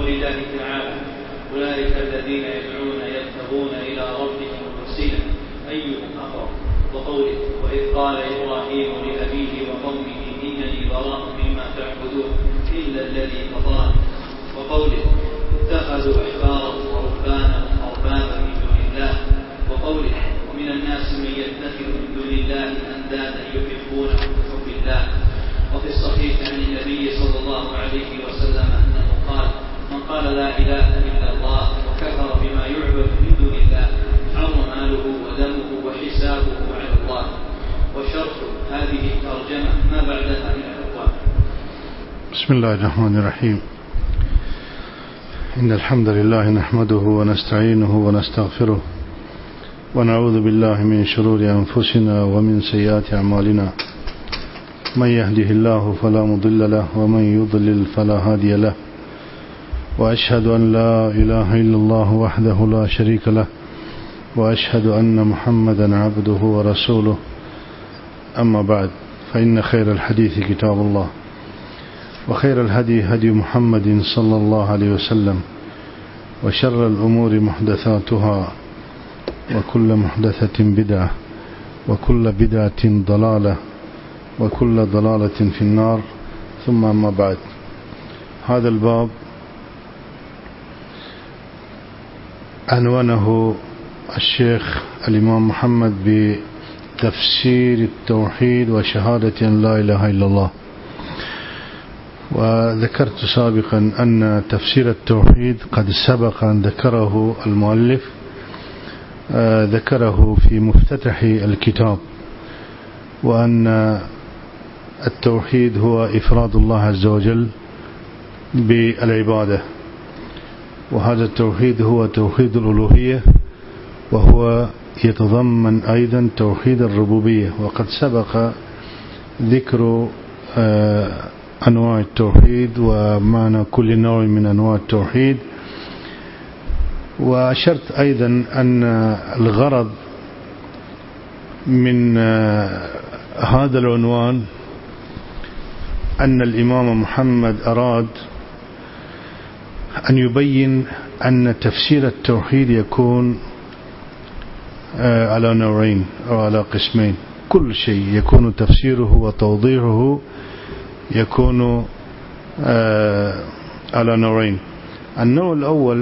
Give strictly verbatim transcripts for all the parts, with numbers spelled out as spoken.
قول الله تعالى: أولئك الذين يدعون يبتغون إلى ربهم الوسيلة أيهم أقرب. وقوله: وإذ قال إبراهيم لأبيه وقومه إنني براء مما تعبدون إلا الذي فطرني. وقوله: اتخذوا أحبارهم ورهبانهم أربابا من دون الله. وقوله: ومن الناس من يتخذ من دون الله أندادا يحبونهم كحب الله. وفي الصحيح عن النبي صلى الله عليه وسلم أنه قال: من قال لا إله إلا الله وكفر بما يعبد من دون الله حرم ماله ودمه وحسابه على الله. وشرط هذه الترجمة ما بعدها من الأقوال. بسم الله الرحمن الرحيم. إن الحمد لله نحمده ونستعينه ونستغفره ونعوذ بالله من شرور أنفسنا ومن سيئات أعمالنا. من يهده الله فلا مضل له ومن يضلل فلا هادي له. وأشهد أن لا إله إلا الله وحده لا شريك له وأشهد أن محمدا عبده ورسوله. أما بعد، فإن خير الحديث كتاب الله، وخير الهدي هدي محمد صلى الله عليه وسلم، وشر الأمور محدثاتها، وكل محدثة بدعة، وكل بدعة ضلالة، وكل ضلالة في النار. ثم أما بعد، هذا الباب عنوانه الشيخ الإمام محمد بتفسير التوحيد وشهادة أن لا إله إلا الله. وذكرت سابقا أن تفسير التوحيد قد سبق أن ذكره المؤلف، آه ذكره في مفتتح الكتاب، وأن التوحيد هو إفراد الله عز وجل بالعبادة، وهذا التوحيد هو توحيد الألوهية، وهو يتضمن أيضا توحيد الربوبية. وقد سبق ذكر أنواع التوحيد ومعنى كل نوع من أنواع التوحيد. وأشرت أيضا أن الغرض من هذا العنوان أن الإمام محمد أراد أن يبين أن تفسير التوحيد يكون على نوعين أو على قسمين. كل شيء يكون تفسيره وتوضيحه يكون على نوعين. النوع الأول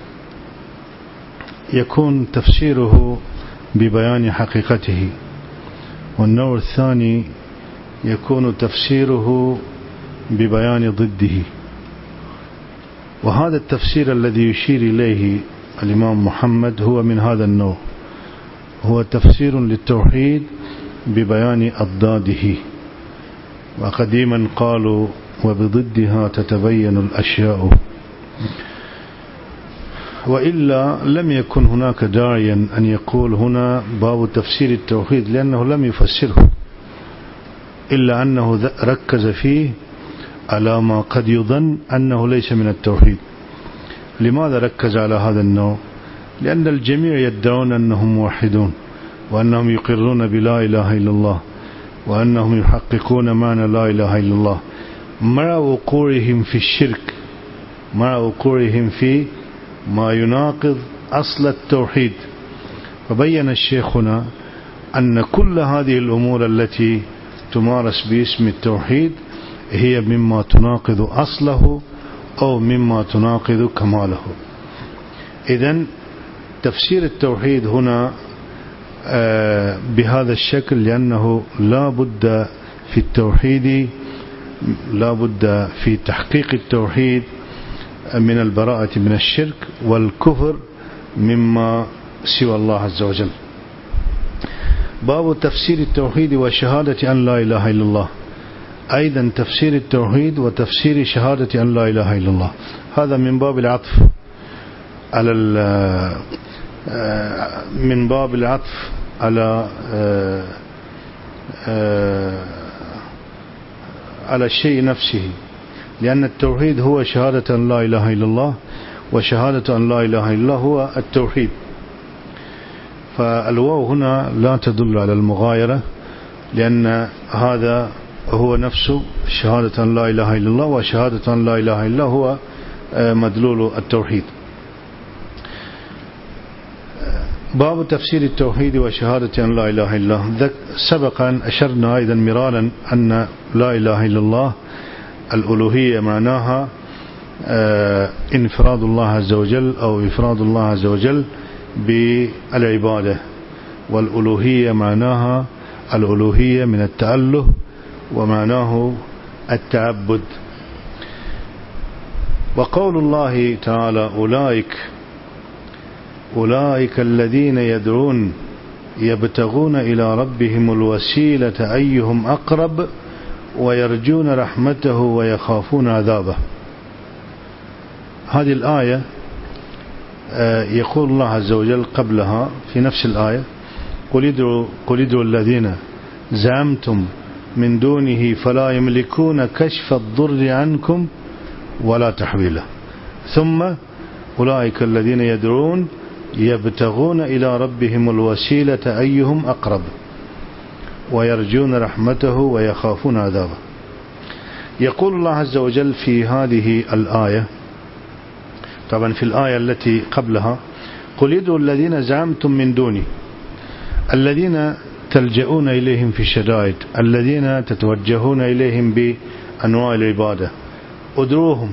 يكون تفسيره ببيان حقيقته، والنوع الثاني يكون تفسيره ببيان ضده. وهذا التفسير الذي يشير إليه الإمام محمد هو من هذا النوع، هو تفسير للتوحيد ببيان أضداده. وقديما قالوا: وبضدها تتبين الأشياء. وإلا لم يكن هناك داعيا أن يقول هنا باب تفسير التوحيد، لأنه لم يفسره، إلا أنه ركز فيه على ما قد يظن أنه ليس من التوحيد. لماذا ركز على هذا النوع؟ لأن الجميع يدعون أنهم موحدون، وأنهم يقرون بلا إله إلا الله، وأنهم يحققون معنى لا إله إلا الله، مع وقوعهم في الشرك، مع وقوعهم في ما يناقض أصل التوحيد. فبين الشيخ هنا أن كل هذه الأمور التي تمارس باسم التوحيد هي مما تناقض أصله أو مما تناقض كماله. إذن تفسير التوحيد هنا بهذا الشكل، لأنه لا بد في التوحيد، لا بد في تحقيق التوحيد من البراءة من الشرك والكفر مما سوى الله عز وجل. باب تفسير التوحيد وشهادة أن لا إله إلا الله، أيضا تفسير التوحيد وتفسير شهادة أن لا إله إلا الله. هذا من باب العطف على من باب العطف على على الشيء نفسه، لأن التوحيد هو شهادة أن لا إله إلا الله، وشهادة أن لا إله إلا الله هو التوحيد. فالواو هنا لا تدل على المغايرة، لأن هذا هو نفسه شهادة أن لا إله إلا الله، وشهادة أن لا إله إلا الله هو مدلول التوحيد. باب تفسير التوحيد وشهادة أن لا إله إلا الله. سبق أن أشرنا أيضا مرارا أن لا إله إلا الله الألوهية معناها انفراد الله عز وجل أو إفراد الله عز وجل بالعبادة، والألوهية معناها الألوهية من التأله ومعناه التعبد. وقول الله تعالى أولئك أولئك الذين يدعون يبتغون إلى ربهم الوسيلة أيهم أقرب ويرجون رحمته ويخافون عذابه. هذه الآية يقول الله عز وجل قبلها في نفس الآية قل ادعوا قل ادعوا الذين زعمتم من دونه فلا يملكون كشف الضر عنكم ولا تحويله، ثم أولئك الذين يدعون يبتغون إلى ربهم الوسيلة أيهم أقرب ويرجون رحمته ويخافون عذابه. يقول الله عز وجل في هذه الآية، طبعا في الآية التي قبلها قل ادعوا الذين زعمتم من دوني، الذين تلجؤون إليهم في الشدائد، الذين تتوجهون إليهم بأنواع العبادة، ادعوهم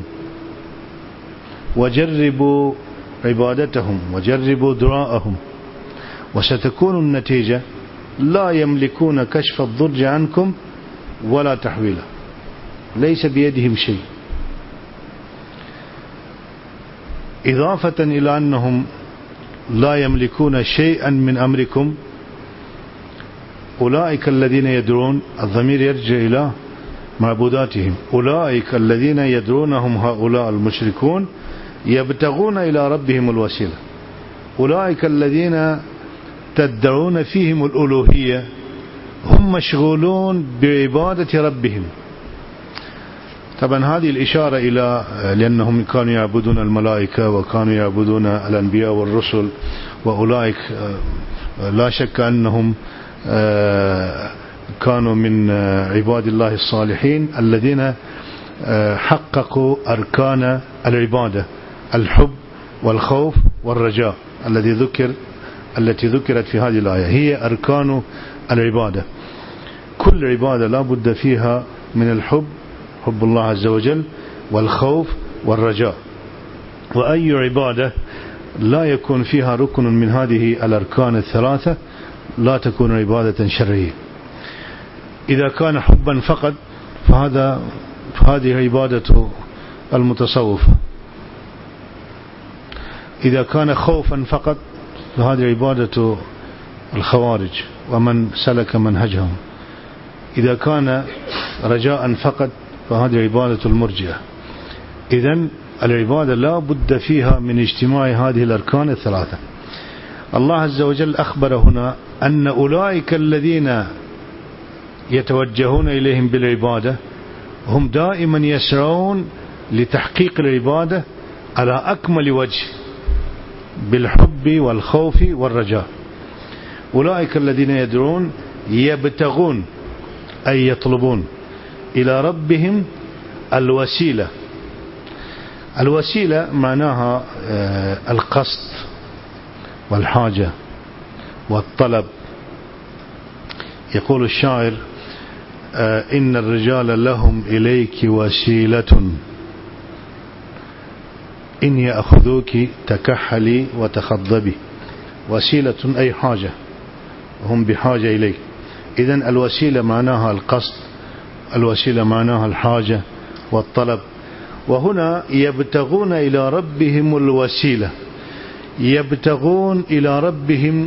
وجربوا عبادتهم وجربوا دعاءهم، وستكون النتيجة لا يملكون كشف الضر عنكم ولا تحويله، ليس بيدهم شيء، إضافة إلى أنهم لا يملكون شيئا من أمركم. أولئك الذين يدعون، الضمير يرجع إلى معبوداتهم، أولئك الذين يدعونهم هؤلاء المشركون يبتغون إلى ربهم الوسيلة، أولئك الذين تدعون فيهم الألوهية هم مشغولون بعبادة ربهم. طبعا هذه الإشارة إلى لأنهم كانوا يعبدون الملائكة وكانوا يعبدون الأنبياء والرسل، وأولئك لا شك أنهم كانوا من عباد الله الصالحين الذين حققوا أركان العبادة، الحب والخوف والرجاء الذي ذكر التي ذكرت في هذه الآية هي أركان العبادة. كل عبادة لا بد فيها من الحب، حب الله عز وجل، والخوف والرجاء، وأي عبادة لا يكون فيها ركن من هذه الأركان الثلاثة لا تكون عبادة شرعية. إذا كان حبا فقط فهذا فهذه عبادة المتصوف، إذا كان خوفا فقط فهذه عبادة الخوارج ومن سلك منهجهم، إذا كان رجاء فقط فهذه عبادة المرجئة. إذن العبادة لا بد فيها من اجتماع هذه الأركان الثلاثة. الله عز وجل أخبر هنا أن أولئك الذين يتوجهون إليهم بالعبادة هم دائما يسعون لتحقيق العبادة على أكمل وجه بالحب والخوف والرجاء. أولئك الذين يدعون يبتغون أي يطلبون إلى ربهم الوسيلة. الوسيلة معناها القصد والحاجة والطلب. يقول الشاعر إن الرجال لهم إليك وسيلة إن يأخذوك تكحلي وتخضبي. وسيلة أي حاجة، هم بحاجة إليك. إذن الوسيلة معناها القصد، الوسيلة معناها الحاجة والطلب. وهنا يبتغون إلى ربهم الوسيلة، يبتغون إلى ربهم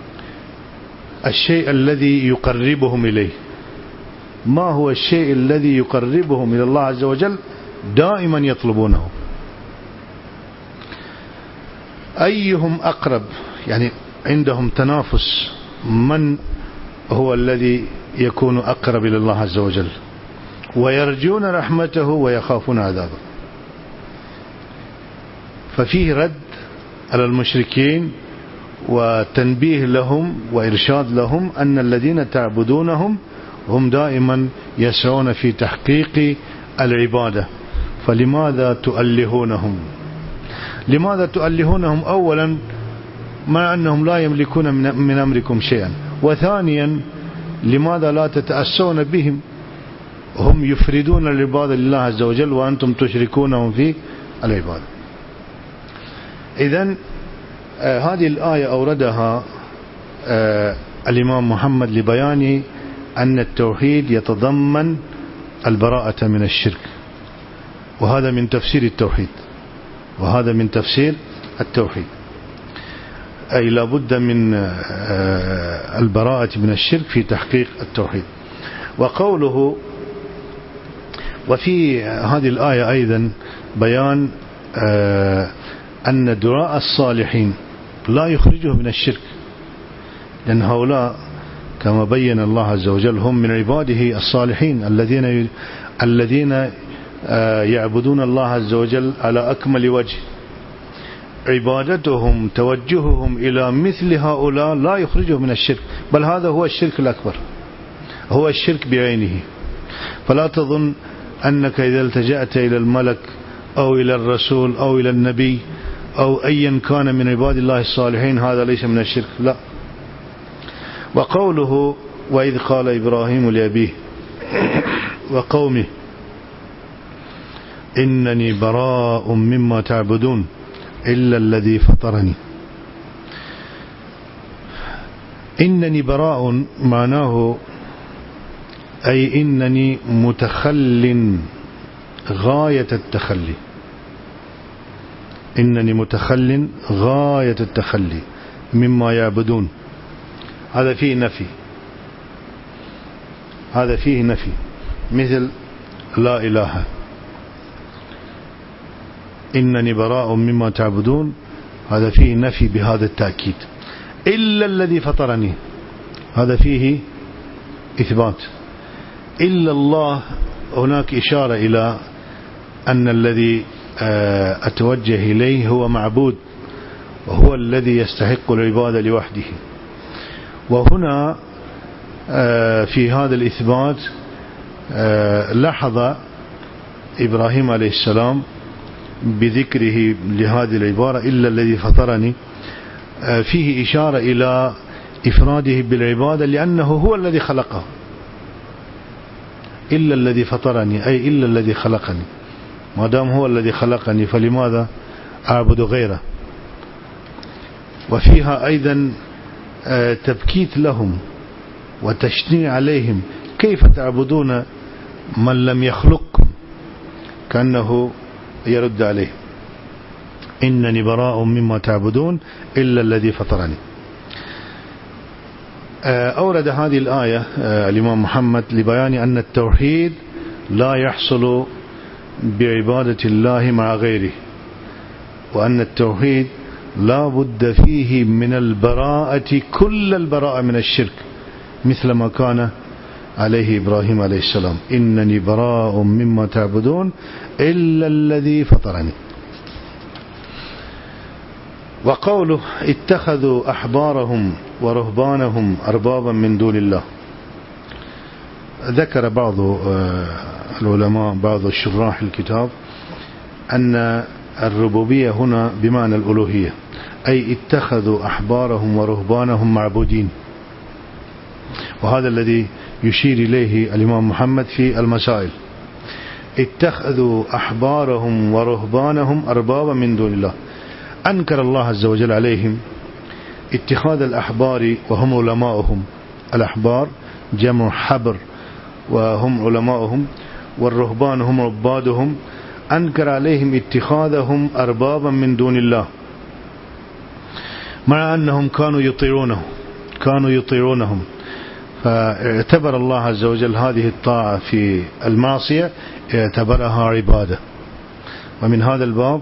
الشيء الذي يقربهم إليه. ما هو الشيء الذي يقربهم إلى الله عز وجل؟ دائما يطلبونه. أيهم أقرب، يعني عندهم تنافس، من هو الذي يكون أقرب إلى الله عز وجل. ويرجون رحمته ويخافون عذابه. ففيه رد على المشركين وتنبيه لهم وإرشاد لهم أن الذين تعبدونهم هم دائما يسعون في تحقيق العبادة، فلماذا تؤلهونهم؟ لماذا تؤلهونهم؟ أولا مع أنهم لا يملكون من أمركم شيئا، وثانيا لماذا لا تتأسون بهم؟ هم يفردون العبادة لله عز وجل وأنتم تشركونهم في العبادة. إذن آه هذه الآية أوردها آه الإمام محمد لبيان أن التوحيد يتضمن البراءة من الشرك، وهذا من تفسير التوحيد وهذا من تفسير التوحيد أي لابد من البراءة من الشرك في تحقيق التوحيد. وقوله وفي هذه الآية أيضا بيان أن دعاء الصالحين لا يخرجه من الشرك، لأن هؤلاء كما بين الله عز وجل هم من عباده الصالحين الذين الذين يعبدون الله عز وجل على أكمل وجه. عبادتهم توجههم إلى مثل هؤلاء لا يخرجه من الشرك، بل هذا هو الشرك الأكبر، هو الشرك بعينه. فلا تظن أنك إذا التجأت إلى الملك أو إلى الرسول أو إلى النبي أو أيا كان من عباد الله الصالحين هذا ليس من الشرك، لا. وقوله وإذ قال إبراهيم لأبيه وقومه إنني براء مما تعبدون إلا الذي فطرني. إنني براء معناه أي إنني متخل غاية التخلي، إنني متخل غاية التخلي مما يعبدون. هذا فيه نفي، هذا فيه نفي مثل لا إله. إنني براء مما تعبدون هذا فيه نفي بهذا التأكيد. إلا الذي فطرني هذا فيه إثبات. إلا الله هناك إشارة إلى أن الذي أتوجه إليه هو معبود وهو الذي يستحق العبادة لوحده. وهنا في هذا الإثبات لاحظ إبراهيم عليه السلام بذكره لهذه العبارة إلا الذي فطرني فيه إشارة إلى إفراده بالعبادة لأنه هو الذي خلقه. إلا الذي فطرني أي إلا الذي خلقني، ما دام هو الذي خلقني فلماذا أعبد غيره؟ وفيها أيضا تبكيت لهم وتشنيع عليهم، كيف تعبدون من لم يخلقكم؟ كأنه يرد عليه إنني براء مما تعبدون إلا الذي فطرني. أورد هذه الآية الإمام محمد لبيان أن التوحيد لا يحصل بعبادة الله مع غيره، وأن التوحيد لا بد فيه من البراءة كل البراءة من الشرك مثل ما كان عليه إبراهيم عليه السلام إنني براء مما تعبدون إلا الذي فطرني. وقوله اتخذوا أحبارهم ورهبانهم أربابا من دون الله، ذكر بعض العلماء بعض الشراح الكتاب أن الربوبية هنا بمعنى الألوهية، أي اتخذوا أحبارهم ورهبانهم معبودين، وهذا الذي يشير إليه الإمام محمد في المسائل. اتخذوا أحبارهم ورهبانهم أربابا من دون الله، أنكر الله عز وجل عليهم اتخاذ الأحبار وهم علماؤهم. الأحبار جمع حبر وهم علماؤهم، والرهبان هم عبادهم. أنكر عليهم اتخاذهم أربابا من دون الله مع أنهم كانوا يطيعونه كانوا يطيعونهم فاعتبر الله عز وجل هذه الطاعة في المعصية اعتبرها عبادة. ومن هذا الباب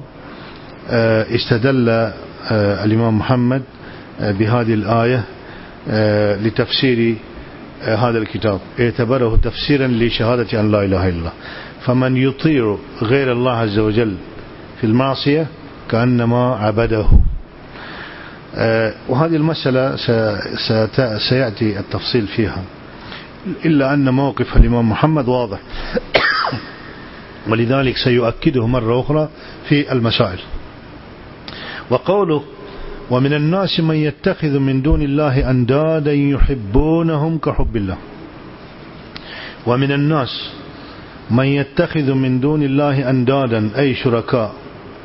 استدل الإمام محمد بهذه الآية لتفسير هذا الكتاب، اعتبره تفسيرا لشهادة أن لا إله إلا الله. فمن يطيع غير الله عز وجل في المعصية كأنما عبده. وهذه المسألة سيأتي التفصيل فيها، إلا أن موقف الإمام محمد واضح ولذلك سيؤكده مرة أخرى في المسائل. وقوله ومن الناس من يتخذ من دون الله أندادا يحبونهم كحب الله. ومن الناس من يتخذ من دون الله أندادا أي شركاء،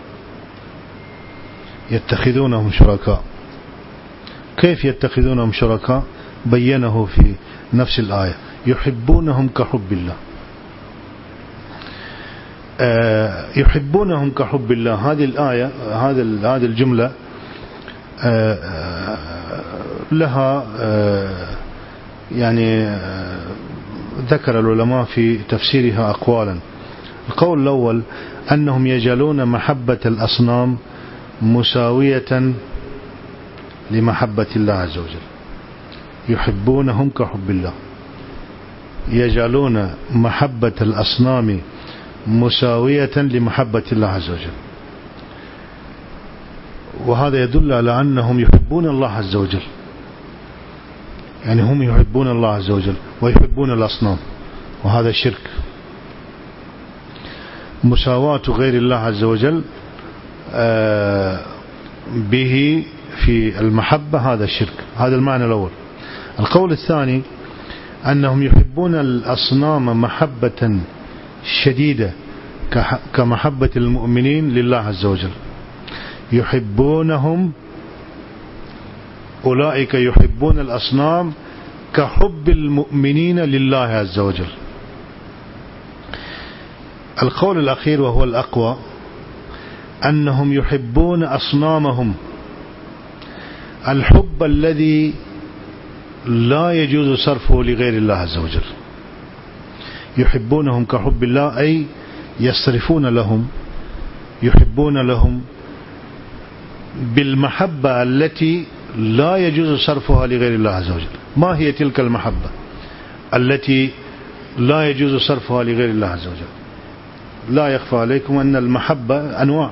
يتخذونهم شركاء. كيف يتخذونهم شركاء؟ بينه في نفس الآية يحبونهم كحب الله. يحبونهم كحب الله، هذه الآية هذه هذه الجملة لها يعني ذكر العلماء في تفسيرها أقوالا. القول الأول أنهم يجعلون محبة الأصنام مساوية لمحبة الله عز وجل. يحبونهم كحب الله، يجعلون محبة الأصنام مساوية لمحبة الله عز وجل، وهذا يدل على أنهم يحبون الله عز وجل، يعني هم يحبون الله عز وجل ويحبون الأصنام، وهذا شرك. مساواة غير الله عز وجل به في المحبة هذا الشرك، هذا المعنى الأول. القول الثاني أنهم يحبون الأصنام محبة شديدة كمحبة المؤمنين لله عز وجل. يحبونهم، أولئك يحبون الأصنام كحب المؤمنين لله عز وجل. القول الأخير وهو الأقوى أنهم يحبون أصنامهم الحب الذي لا يجوز صرفه لغير الله عز وجل. يحبونهم كحب الله أي يصرفون لهم، يحبون لهم بالمحبة التي لا يجوز صرفها لغير الله عز وجل. ما هي تلك المحبة التي لا يجوز صرفها لغير الله عز وجل؟ لا يخفى عليكم أن المحبة أنواع.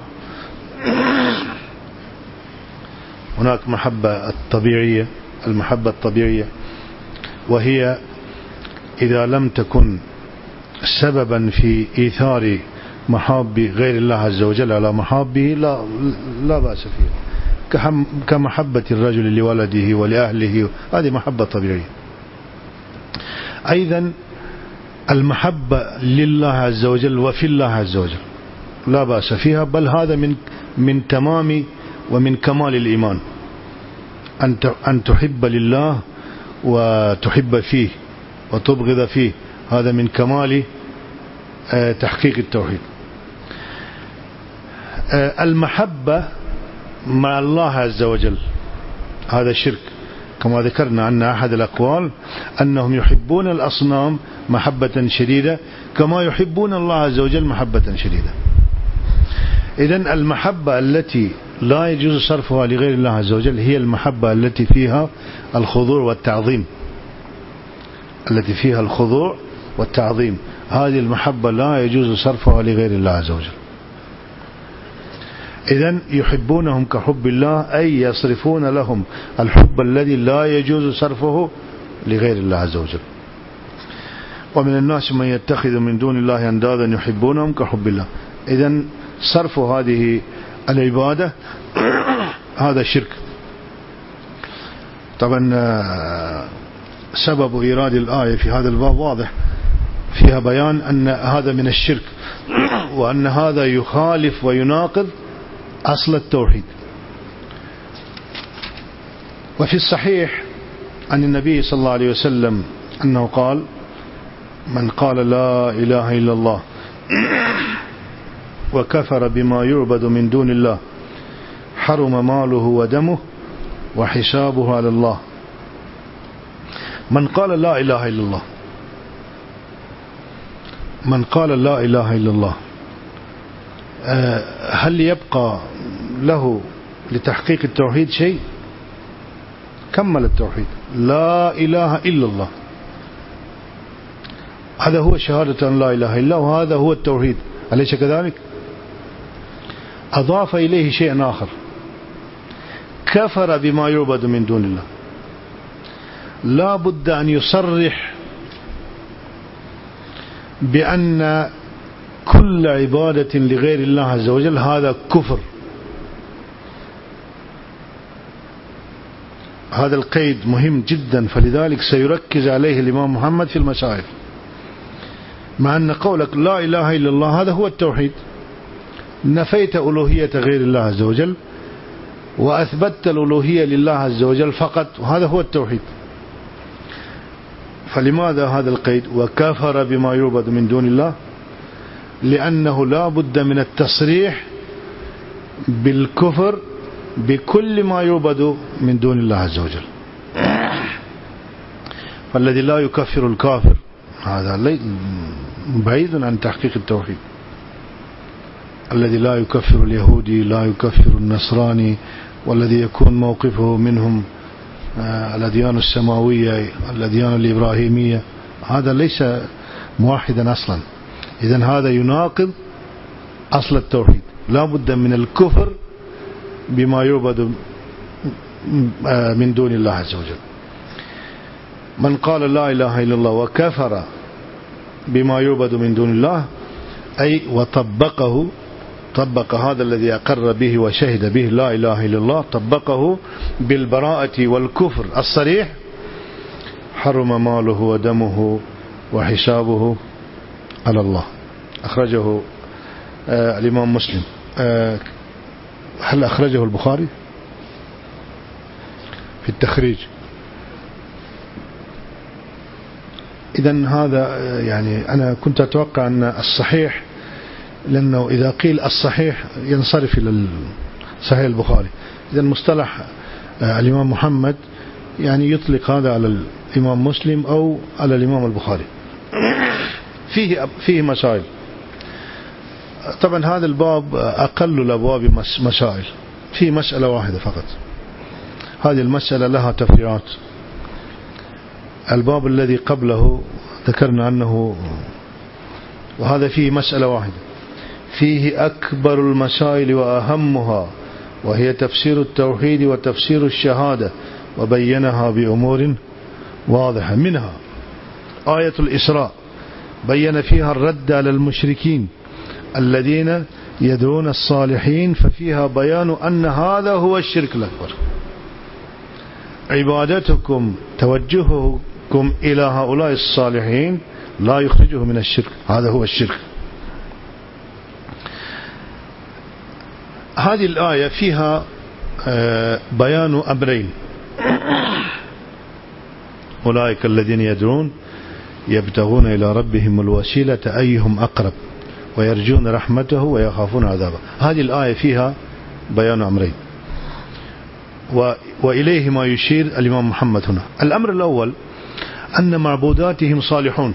هناك محبة الطبيعية، المحبة الطبيعية وهي إذا لم تكن سببا في إيثار محاب غير الله عز وجل على محابه لا, لا بأس فيها، كمحبة الرجل لولده ولأهله، هذه محبة طبيعية. أيضا المحبة لله عز وجل وفي الله عز وجل لا بأس فيها، بل هذا من من تمام ومن كمال الإيمان، أن تحب لله وتحب فيه وتبغض فيه، هذا من كمال تحقيق التوحيد. المحبة مع الله عز وجل هذا شرك، كما ذكرنا أن أحد الأقوال أنهم يحبون الأصنام محبة شديدة كما يحبون الله عز وجل محبة شديدة. إذن المحبة التي لا يجوز صرفها لغير الله عز وجل هي المحبة التي فيها الخضوع والتعظيم، التي فيها الخضوع والتعظيم، هذه المحبة لا يجوز صرفها لغير الله عز وجل. إذن يحبونهم كحب الله أي يصرفون لهم الحب الذي لا يجوز صرفه لغير الله عز وجل. ومن الناس من يتخذ من دون الله أندادا يحبونهم كحب الله. إذن صرف هذه العبادة هذا شرك. طبعا سبب إيراد الآية في هذا الباب واضح، فيها بيان أن هذا من الشرك، وأن هذا يخالف ويناقض أصل التوحيد. وفي الصحيح عن النبي صلى الله عليه وسلم أنه قال: من قال لا إله إلا الله وكفر بما يعبد من دون الله حرم ماله ودمه وحسابه على الله. من قال لا إله إلا الله، من قال لا إله إلا الله، هل يبقى له لتحقيق التوحيد شيء؟ كمل التوحيد، لا إله إلا الله، هذا هو شهادة أن لا إله إلا الله، وهذا هو التوحيد، أليس كذلك؟ أضاف إليه شيء آخر، كفر بما يعبد من دون الله، لا بد أن يصرح بأن كل عبادة لغير الله عز وجل هذا كفر. هذا القيد مهم جدا، فلذلك سيركز عليه الإمام محمد في المسائل. مع أن قولك لا إله إلا الله هذا هو التوحيد، نفيت ألوهية غير الله عز وجل وأثبتت الألوهية لله عز وجل فقط، وهذا هو التوحيد. فلماذا هذا القيد وكفر بما يعبد من دون الله؟ لأنه لا بد من التصريح بالكفر بكل ما يعبد من دون الله عز وجل. فالذي لا يكفر الكافر هذا بعيد عن تحقيق التوحيد. الذي لا يكفر اليهودي لا يكفر النصراني، والذي يكون موقفه منهم الأديان السماوية الأديان الإبراهيمية، هذا ليس موحدا أصلا. إذن هذا يناقض أصل التوحيد. لا بد من الكفر بما يعبد من دون الله عز وجل. من قال لا إله إلا الله وكفر بما يعبد من دون الله، أي وطبقه، طبق هذا الذي أقر به وشهد به لا إله إلا الله، طبقه بالبراءة والكفر الصريح، حرم ماله ودمه وحسابه على الله. أخرجه آه الإمام مسلم. آه هل أخرجه البخاري في التخريج؟ إذن هذا يعني أنا كنت أتوقع أن الصحيح، لأنه إذا قيل الصحيح ينصرف إلى صحيح البخاري. إذن مصطلح الإمام محمد يعني يطلق هذا على الإمام مسلم أو على الإمام البخاري. فيه فيه مسائل. طبعا هذا الباب أقل الأبواب مسائل، فيه مسألة واحدة فقط. هذه المسألة لها تفريعات. الباب الذي قبله ذكرنا أنه، وهذا فيه مسألة واحدة، فيه أكبر المسائل وأهمها، وهي تفسير التوحيد وتفسير الشهادة، وبينها بأمور واضحة. منها آية الإسراء بين فيها الرد على المشركين الذين يدعون الصالحين، ففيها بيان أن هذا هو الشرك الأكبر. عبادتكم توجهكم إلى هؤلاء الصالحين لا يخرجه من الشرك، هذا هو الشرك. هذه الآية فيها بيان أمرين: أولئك الذين يدعون يبتغون إلى ربهم الوسيلة أيهم أقرب ويرجون رحمته ويخافون عذابه. هذه الآية فيها بيان أمرين، وإليه ما يشير الإمام محمد هنا. الأمر الأول أن معبوداتهم صالحون.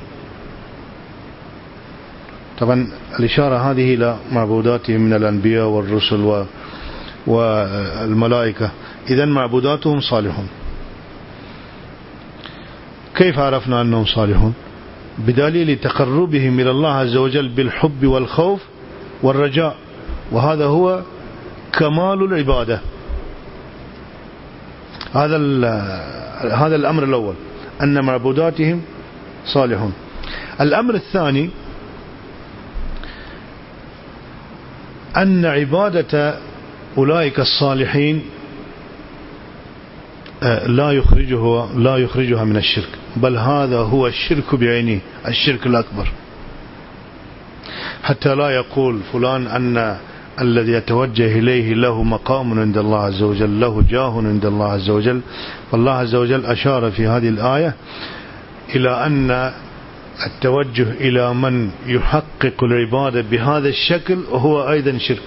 طبعا الإشارة هذه إلى معبوداتهم من الأنبياء والرسل والملائكة. إذن معبوداتهم صالحون. كيف عرفنا أنهم صالحون؟ بدليل تقربهم إلى الله عز وجل بالحب والخوف والرجاء، وهذا هو كمال العبادة. هذا هذا الأمر الأول، أن معبوداتهم صالحون. الأمر الثاني أن عبادة أولئك الصالحين لا يخرجه لا يخرجها من الشرك، بل هذا هو الشرك بعينه، الشرك الأكبر. حتى لا يقول فلان أن الذي يتوجه إليه له مقام عند الله عز وجل، له جاه عند الله عز وجل. فالله عز وجل أشار في هذه الآية إلى أن التوجه إلى من يحقق العبادة بهذا الشكل هو أيضا شرك.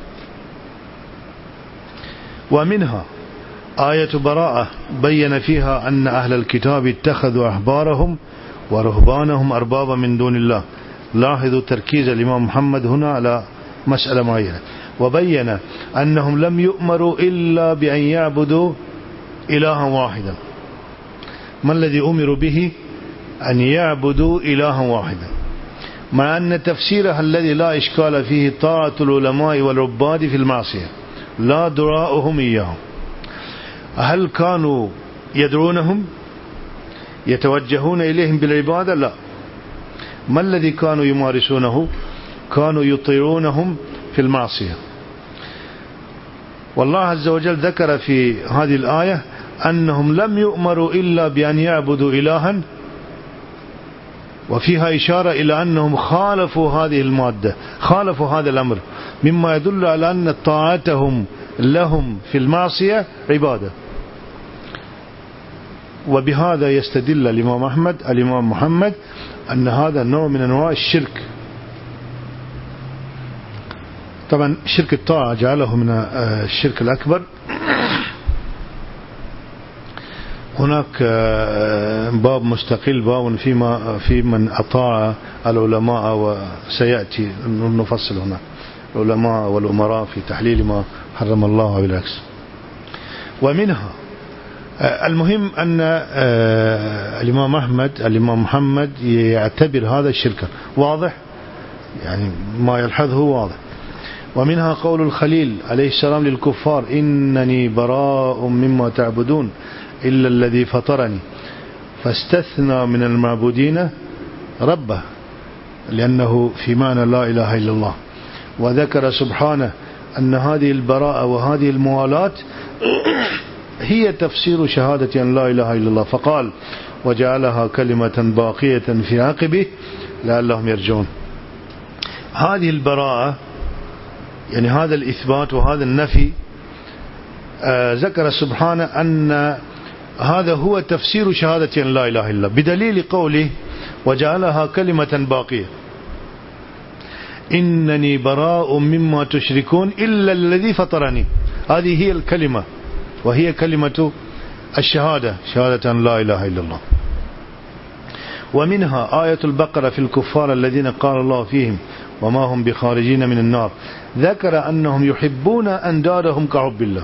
ومنها آية براءة بين فيها أن أهل الكتاب اتخذوا أحبارهم ورهبانهم أربابا من دون الله. لاحظوا تركيز الإمام محمد هنا على مسألة معينة، وبين أنهم لم يؤمروا إلا بأن يعبدوا إلها واحدا. ما الذي أمروا به؟ أن يعبدوا إلها واحدا، مع أن تفسيرها الذي لا إشكال فيه طاعة العلماء والعباد في المعصية، لا دعاؤهم إياهم. هل كانوا يدعونهم يتوجهون إليهم بالعبادة؟ لا. ما الذي كانوا يمارسونه؟ كانوا يطيعونهم في المعصية. والله عز وجل ذكر في هذه الآية أنهم لم يؤمروا إلا بأن يعبدوا إلها، وفيها إشارة إلى أنهم خالفوا هذه المادة، خالفوا هذا الأمر، مما يدل على أن طاعتهم لهم في المعصية عبادة. وبهذا يستدل الإمام أحمد الإمام محمد أن هذا نوع من أنواع الشرك. طبعا شرك الطاعة جعله من الشرك الأكبر. هناك باب مستقل، باب فيما في من أطاع العلماء، وسيأتي نفصل هنا العلماء والأمراء في تحليل ما حرم الله بالعكس. ومنها المهم أن الإمام أحمد الإمام محمد يعتبر هذا الشرك واضح، يعني ما يلحظه واضح. ومنها قول الخليل عليه السلام للكفار: إنني براء مما تعبدون إلا الذي فطرني، فاستثنى من المعبودين ربه، لأنه في معنى لا إله إلا الله. وذكر سبحانه أن هذه البراءة وهذه الموالاة هي تفسير شهادة أن لا إله إلا الله، فقال: وجعلها كلمة باقية في عقبه لعلهم يرجعون. هذه البراءة يعني هذا الإثبات وهذا النفي، آه ذكر سبحانه أن هذا هو تفسير شهادة أن لا إله إلا الله، بدليل قوله: وجعلها كلمة باقية، إنني براء مما تشركون إلا الذي فطرني. هذه هي الكلمة، وهي كلمة الشهادة، شهادة أن لا إله إلا الله. ومنها آية البقرة في الكفار الذين قال الله فيهم وما هم بخارجين من النار، ذكر أنهم يحبون أندادهم كحب الله،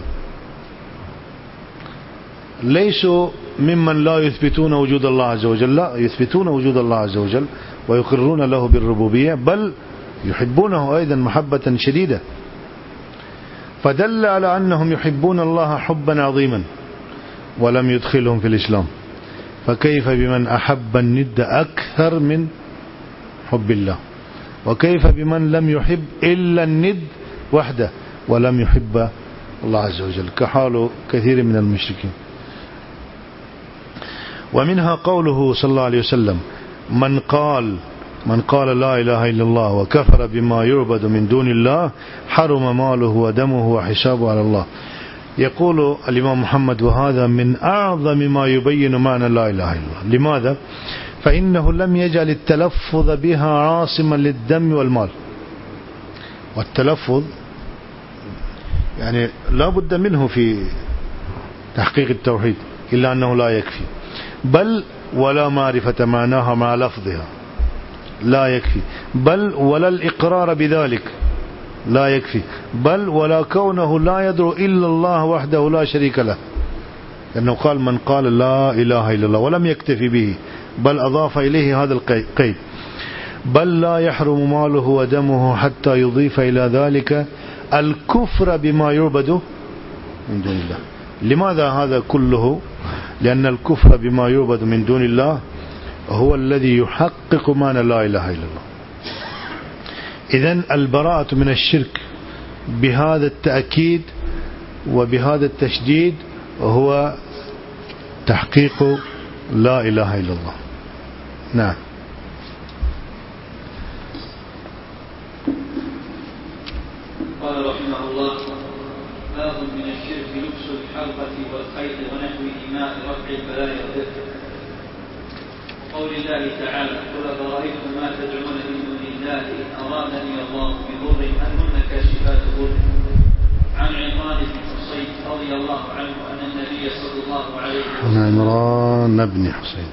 ليسوا ممن لا يثبتون وجود الله عز وجل، لا، يثبتون وجود الله عز وجل ويقرون له بالربوبية، بل يحبونه أيضا محبة شديدة. فدل على أنهم يحبون الله حبا عظيما ولم يدخلهم في الإسلام، فكيف بمن أحب الند أكثر من حب الله؟ وكيف بمن لم يحب إلا الند وحده ولم يحب الله عز وجل، كحال كثير من المشركين. ومنها قوله صلى الله عليه وسلم: من قال من قال لا إله إلا الله وكفر بما يعبد من دون الله حرم ماله ودمه وحسابه على الله. يقول الإمام محمد: وهذا من أعظم ما يبين معنى لا إله إلا الله. لماذا؟ فإنه لم يجعل التلفظ بها عاصما للدم والمال. والتلفظ يعني لا بد منه في تحقيق التوحيد، إلا أنه لا يكفي، بل ولا معرفة معناها مع لفظها لا يكفي، بل ولا الإقرار بذلك لا يكفي، بل ولا كونه لا يدعو إلا الله وحده لا شريك له، لأنه قال: من قال لا إله إلا الله، ولم يكتفي به بل أضاف إليه هذا القيد: بل لا يحرم ماله ودمه حتى يضيف إلى ذلك الكفر بما يعبد من دون الله. لماذا هذا كله؟ لأن الكفر بما يعبد من دون الله هو الذي يحقق معنى لا إله إلا الله. إذن البراءة من الشرك بهذا التأكيد وبهذا التشديد هو تحقيق لا إله إلا الله. نعم. قال رحمه الله: باب من الشرك لبس الحلقة والخيط ونحوهما لرفع البلاء والذكر. وقول الله تعالى: قل أفرأيتم ما تدعون من دون الله إن أرادني الله بضر هل هن كاشفات ضره. عن عمران بن حصين رضي الله عنه أن النبي صلى الله عليه وسلم عن عمران بن حصين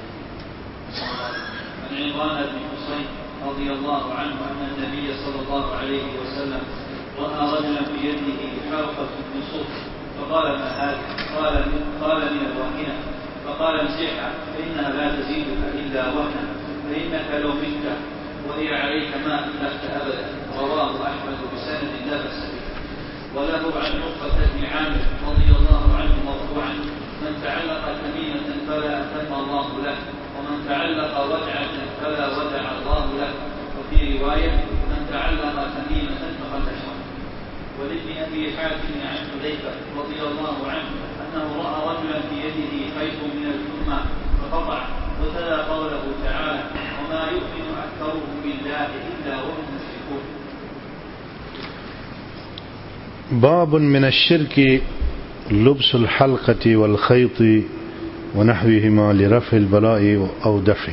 عن عمران بن حصين رضي الله عنه أن النبي صلى الله عليه وسلم رأى رجلا بيده حلقة من صوف، فقال: ما هذا؟ قال من قال من الواهنة. فقال: امسحها فإنها لا تزيدك إلا وهنا، فإنك لو مت وهي عليك ما أفلحت أبدا. رواه أحمد بسند لا بأس به. وله عن عقبة بن عامر رضي الله عنه مرفوعا: من تعلق تميمة فلا أتم الله له، ومن تعلق ودعة فلا ودع الله له. وفي رواية: من تعلم تميمة فقد أشرك. ولابن أبي حاتم عن حذيفة رضي الله عنه أنه رأى رجلا في يده خيط من الحمى فقطع، وتلا قوله تعالى: وما يؤمن أكثرهم بالله إلا وهم مشركون. باب من الشرك لبس الحلقة والخيط ونحوهما لرفع البلاء أو دفعه.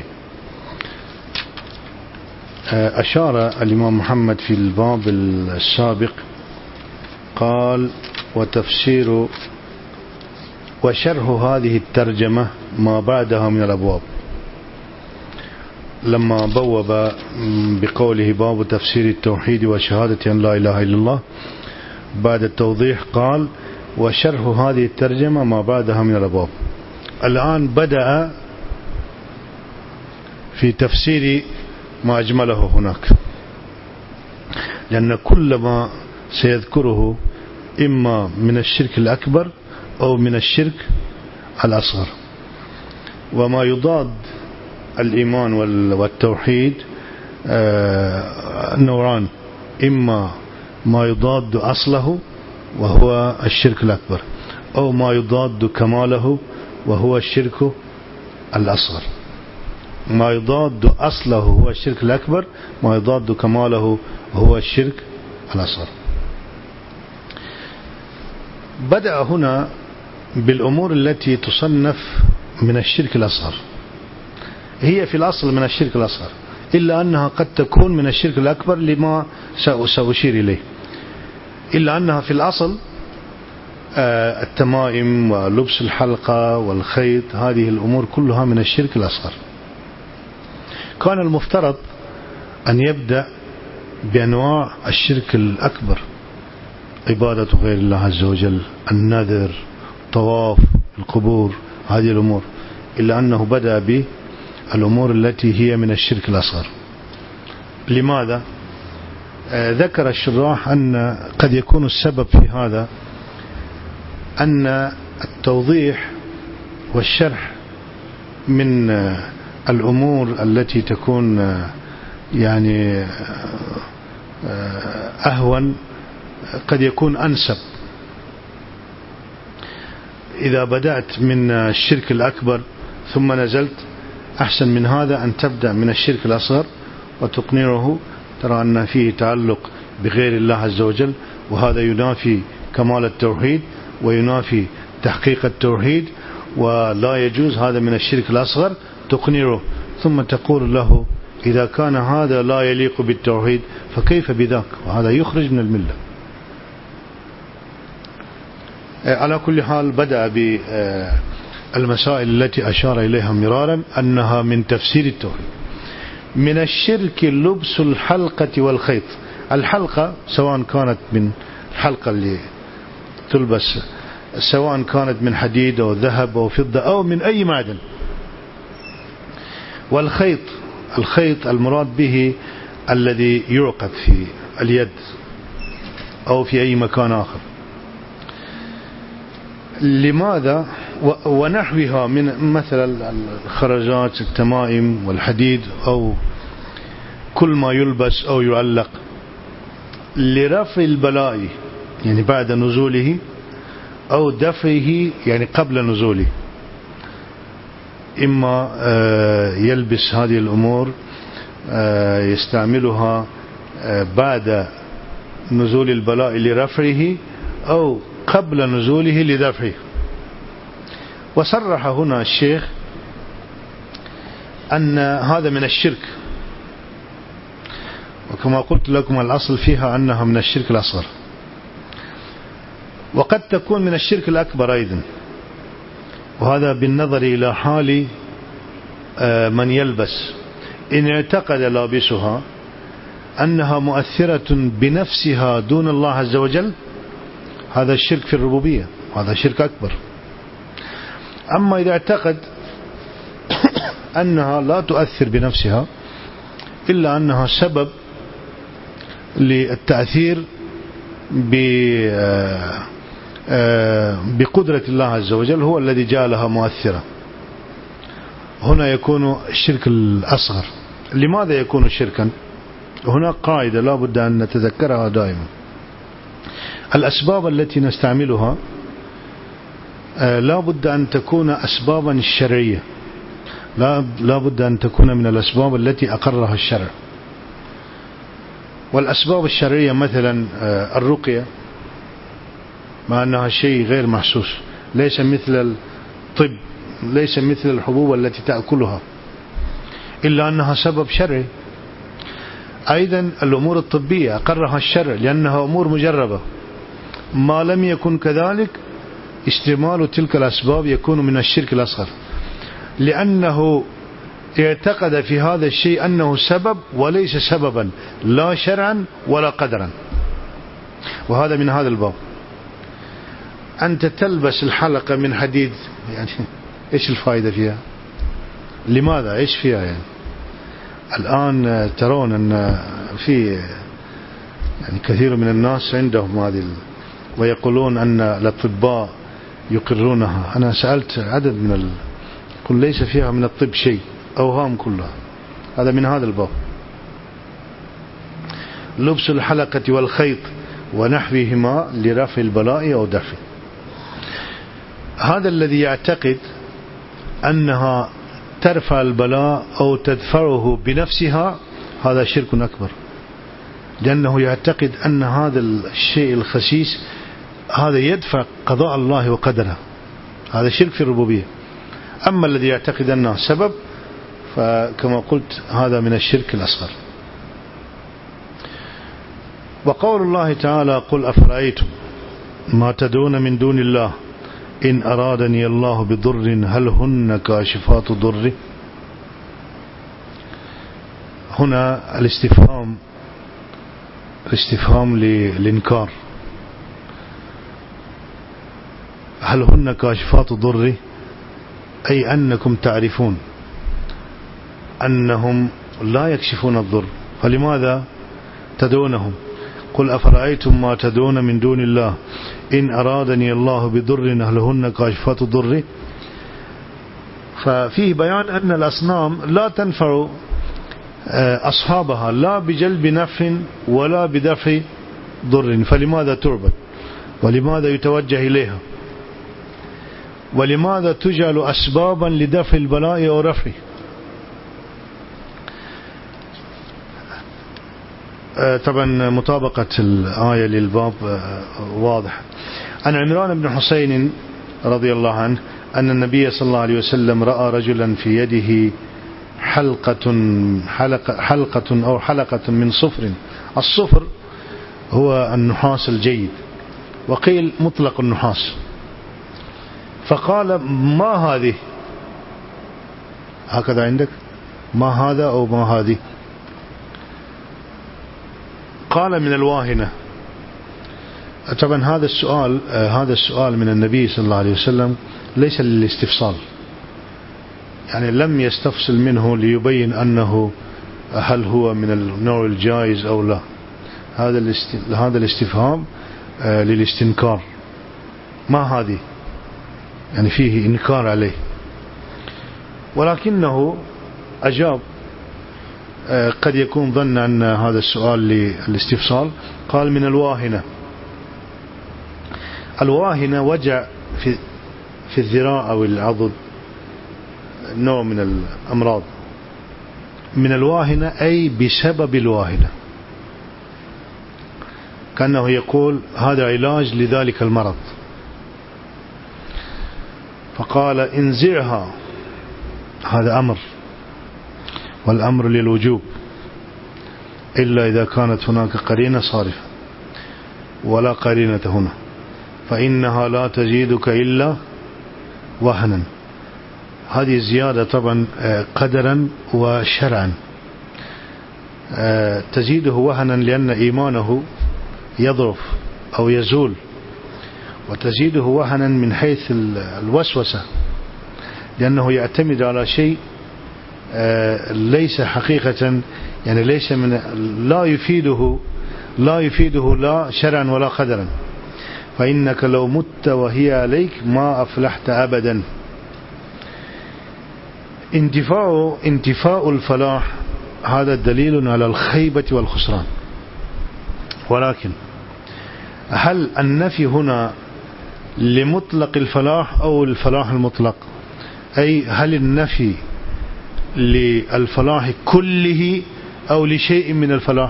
أشار الإمام محمد في الباب السابق قال: وتفسير وشرح هذه الترجمة ما بعدها من الأبواب. لما بوب بقوله باب تفسير التوحيد وشهادة أن لا إله إلا الله، بعد التوضيح قال: وشرح هذه الترجمة ما بعدها من الأبواب. الآن بدأ في تفسير ما أجمله هناك، لأن كل ما سيذكره إما من الشرك الأكبر أو من الشرك الأصغر. وما يضاد الإيمان والتوحيد نوعان: إما ما يضاد أصله وهو الشرك الأكبر، أو ما يضاد كماله وهو الشرك الأصغر. ما يضاد أصله هو الشرك الأكبر، ما يضاد كماله هو الشرك الأصغر. بدأ هنا بالأمور التي تصنف من الشرك الأصغر. هي في الأصل من الشرك الأصغر، إلا أنها قد تكون من الشرك الأكبر لما سأشير إليه. إلا أنها في الأصل التمائم ولبس الحلقة والخيط، هذه الأمور كلها من الشرك الأصغر. كان المفترض أن يبدأ بأنواع الشرك الأكبر: عبادة غير الله عز وجل، النذر، طواف القبور، هذه الأمور. إلا أنه بدأ بالأمور التي هي من الشرك الأصغر. لماذا؟ ذكر الشراح أن قد يكون السبب في هذا أن التوضيح والشرح من الأمور التي تكون يعني أهون قد يكون أنسب. إذا بدأت من الشرك الأكبر ثم نزلت، أحسن من هذا أن تبدأ من الشرك الأصغر وتقنعه. ترى أن فيه تعلق بغير الله عز وجل، وهذا ينافي كمال التوحيد وينافي تحقيق التوحيد، ولا يجوز، هذا من الشرك الأصغر. تقنعه ثم تقول له: إذا كان هذا لا يليق بالتوحيد فكيف بذاك؟ وهذا يخرج من الملة. على كل حال بدأ بالمسائل التي أشار إليها مرارا أنها من تفسير التوحيد. من الشرك لبس الحلقة والخيط. الحلقة سواء كانت من الحلقة اللي تلبس، سواء كانت من حديد أو ذهب أو فضة أو من أي معدن. والخيط، الخيط المراد به الذي يعقد في اليد أو في أي مكان آخر. لماذا؟ ونحوها من مثل الخرزات، التمائم والحديد أو كل ما يلبس أو يعلق لرفع البلاء، يعني بعد نزوله، أو دفعه يعني قبل نزوله. إما يلبس هذه الأمور يستعملها بعد نزول البلاء لرفعه أو قبل نزوله لدفعه. وصرح هنا الشيخ أن هذا من الشرك، وكما قلت لكم الأصل فيها أنها من الشرك الأصغر، وقد تكون من الشرك الأكبر أيضا. وهذا بالنظر إلى حال من يلبس. إن اعتقد لابسها أنها مؤثرة بنفسها دون الله عز وجل، هذا الشرك في الربوبية، هذا شرك أكبر. أما إذا اعتقد أنها لا تؤثر بنفسها إلا أنها سبب للتأثير بقدرة الله عز وجل، هو الذي جعلها مؤثرة، هنا يكون الشرك الأصغر. لماذا يكون شركا؟ هناك قاعدة لا بد أن نتذكرها دائما: الأسباب التي نستعملها لا بد أن تكون أسبابا شرعية، لا بد أن تكون من الأسباب التي أقرها الشرع. والأسباب الشرعية مثلا الرقية، مع أنها شيء غير محسوس، ليس مثل الطب، ليس مثل الحبوب التي تأكلها، إلا أنها سبب شرعي. أيضا الأمور الطبية أقرها الشرع لأنها أمور مجربة. ما لم يكن كذلك استعمال تلك الأسباب يكون من الشرك الأصغر، لأنه اعتقد في هذا الشيء أنه سبب وليس سببا لا شرعا ولا قدرا. وهذا من هذا الباب. أنت تلبس الحلقة من حديد، يعني إيش الفائدة فيها؟ لماذا؟ إيش فيها يعني؟ الآن ترون أن في يعني كثير من الناس عندهم هذه، ويقولون أن الأطباء يقرونها. أنا سألت عدد من ال... قل ليس فيها من الطب شيء، أوهام كلها. هذا من هذا الباب. لبس الحلقة والخيط ونحوهما لرفع البلاء أو دفعه. هذا الذي يعتقد أنها ترفع البلاء أو تدفعه بنفسها هذا شرك أكبر، لأنه يعتقد أن هذا الشيء الخسيس هذا يدفع قضاء الله وقدره. هذا شرك في الربوبية. أما الذي يعتقد أنه سبب فكما قلت هذا من الشرك الأصغر. وقول الله تعالى: قل أفرأيتم ما تدعون من دون الله إن أرادني الله بضر هل هن كاشفات ضره. هنا الاستفهام الاستفهام للإنكار. هل هن كاشفات ضره، أي أنكم تعرفون أنهم لا يكشفون الضر، فلماذا تدعونهم؟ قل أفرأيتم ما تدعون من دون الله إن أرادني الله بضر هل هن كاشفات ضره. ففيه بيان أن الأصنام لا تنفع أصحابها لا بجلب نفع ولا بدفع ضر، فلماذا تعبد؟ ولماذا يتوجه إليها؟ ولماذا تجعل أسبابا لدفع البلاء أو رفعه؟ طبعا مطابقة الآية للباب واضح. عن عمران بن حسين رضي الله عنه أن النبي صلى الله عليه وسلم رأى رجلا في يده حلقة حلقة, حلقة أو حلقة من صفر. الصفر هو النحاس الجيد، وقيل مطلق النحاس. فقال: ما هذه؟ هكذا عندك ما هذا أو ما هذه؟ قال: من الواهنة. طبعا هذا السؤال هذا السؤال من النبي صلى الله عليه وسلم ليس للاستفصال، يعني لم يستفصل منه ليبين أنه هل هو من النوع الجائز أو لا. هذا هذا الاستفهام للاستنكار. ما هذه؟ يعني فيه إنكار عليه، ولكنه أجاب. قد يكون ظن أن هذا السؤال للاستفصال. قال: من الواهنة. الواهنة وجع في في الذراع أو العضد، نوع من الأمراض. من الواهنة أي بسبب الواهنة، كأنه يقول هذا علاج لذلك المرض. فقال: انزعها. هذا أمر، والأمر للوجوب إلا إذا كانت هناك قرينة صارفة، ولا قرينة هنا، فإنها لا تزيدك إلا وهنا. هذه الزيادة طبعا قدرا وشرعا. تزيده وهنا لأن إيمانه يضعف أو يزول، وتزيده وهنا من حيث الوسوسة لأنه يعتمد على شيء ليس حقيقة، يعني ليس من لا يفيده لا يفيده لا شرعا ولا قدرا. فإنك لو مت وهي عليك ما أفلحت أبدا. انتفاء انتفاء الفلاح هذا دليل على الخيبة والخسران. ولكن هل النفي هنا لمطلق الفلاح أو الفلاح المطلق؟ أي هل النفي للفلاح كله أو لشيء من الفلاح؟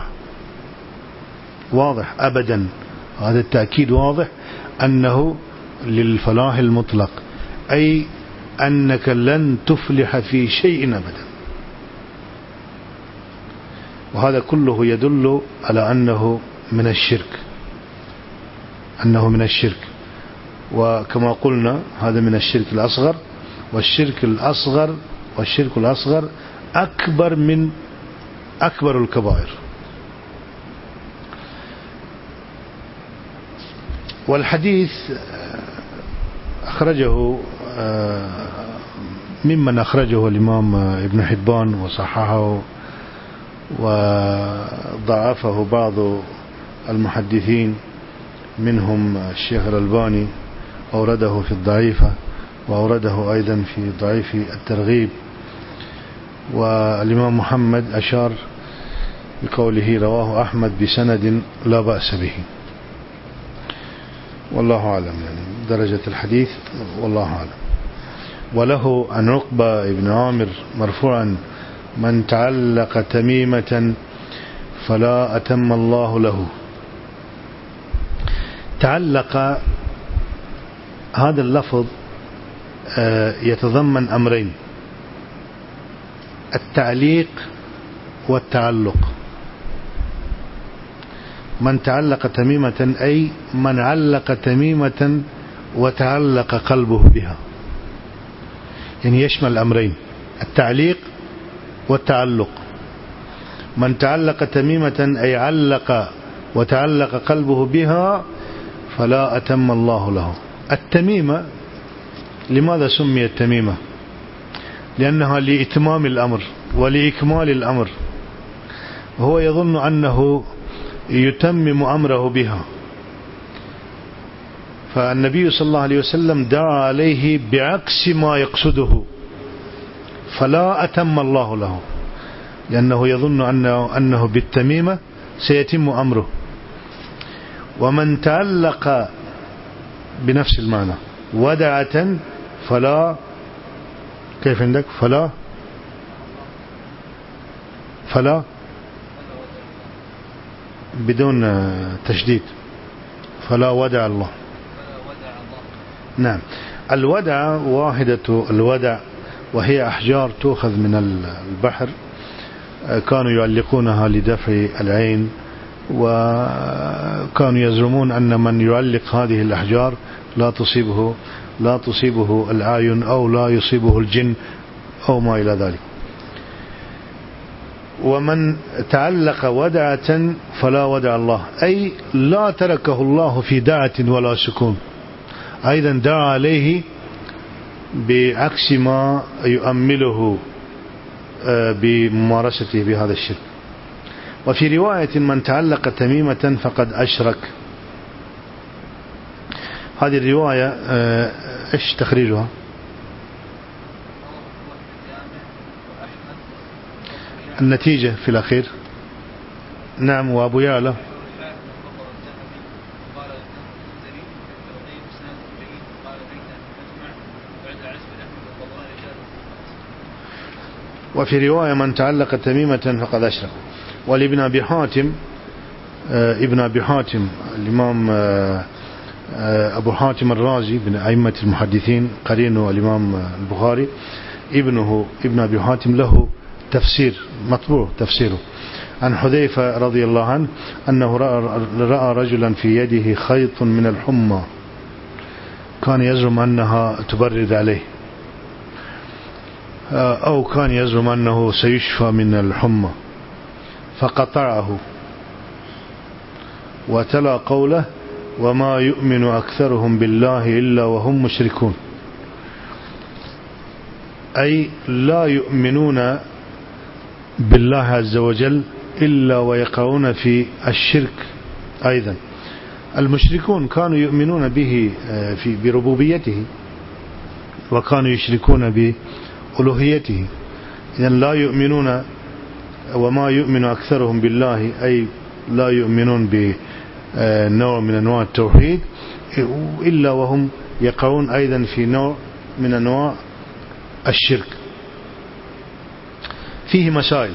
واضح أبدا، هذا التأكيد واضح أنه للفلاح المطلق، أي أنك لن تفلح في شيء أبدا. وهذا كله يدل على أنه من الشرك، أنه من الشرك. وكما قلنا هذا من الشرك الأصغر، والشرك الأصغر والشرك الأصغر أكبر من أكبر الكبائر. والحديث أخرجه ممن أخرجه الإمام ابن حبان وصححه وضعفه بعض المحدثين، منهم الشيخ الألباني أورده في الضعيفة، وأورده أيضا في ضعيف الترغيب. والإمام محمد أشار بقوله رواه أحمد بسند لا بأس به، والله أعلم يعني درجة الحديث، والله أعلم. وله عن عقبة بن عامر مرفوعا: من تعلق تميمة فلا أتم الله له. تعلق هذا اللفظ يتضمن أمرين: التعليق والتعلق. من تعلق تميمة أي من علق تميمة وتعلق قلبه بها، يعني يشمل الأمرين، التعليق والتعلق. من تعلق تميمة أي علق وتعلق قلبه بها فلا أتم الله له. التميمة لماذا سميت التميمة؟ لأنها لإتمام الأمر ولإكمال الأمر، هو يظن أنه يتمم أمره بها. فالنبي صلى الله عليه وسلم دعا عليه بعكس ما يقصده، فلا أتم الله له، لأنه يظن أنه, أنه بالتميمة سيتم أمره. ومن تعلق بنفس المعنى ودعة فلا، كيف عندك؟ فلا فلا بدون تشديد، فلا ودع الله. نعم. الودع واحدة الودع، وهي أحجار تؤخذ من البحر، كانوا يعلقونها لدفع العين، وكانوا يزعمون أن من يعلق هذه الأحجار لا تصيبه لا تصيبه الأعين أو لا يصيبه الجن أو ما إلى ذلك. ومن تعلق ودعة فلا ودع الله، أي لا تركه الله في دعة ولا سكون، أيضا دعا عليه بعكس ما يؤمله بممارسته بهذا الشرك. وفي رواية من تعلق تميمة فقد أشرك. هذه الرواية إيش تخريجها؟ النتيجة في الأخير. نعم. وأبو يعلى وفي رواية من تعلق تميمة فقد أشرك. ولابن أبي حاتم ابن أبي حاتم الإمام أبو حاتم الرازي من أئمة المحدثين قرينه الإمام البخاري، ابنه ابن أبي حاتم له تفسير مطبوع تفسيره عن حذيفة رضي الله عنه أنه رأى رجلا في يده خيط من الحمى، كان يزعم أنها تبرد عليه، أو كان يزعم أنه سيشفى من الحمى، فقطعه وتلا قوله: وما يؤمن أكثرهم بالله إلا وهم مشركون، أي لا يؤمنون بالله عز وجل إلا ويقعون في الشرك. أيضا المشركون كانوا يؤمنون به في بربوبيته، وكانوا يشركون بألوهيته، إذن لا يؤمنون وما يؤمن أكثرهم بالله أي لا يؤمنون بنوع من أنواع التوحيد إلا وهم يقعون أيضا في نوع من أنواع الشرك. فيه مسائل.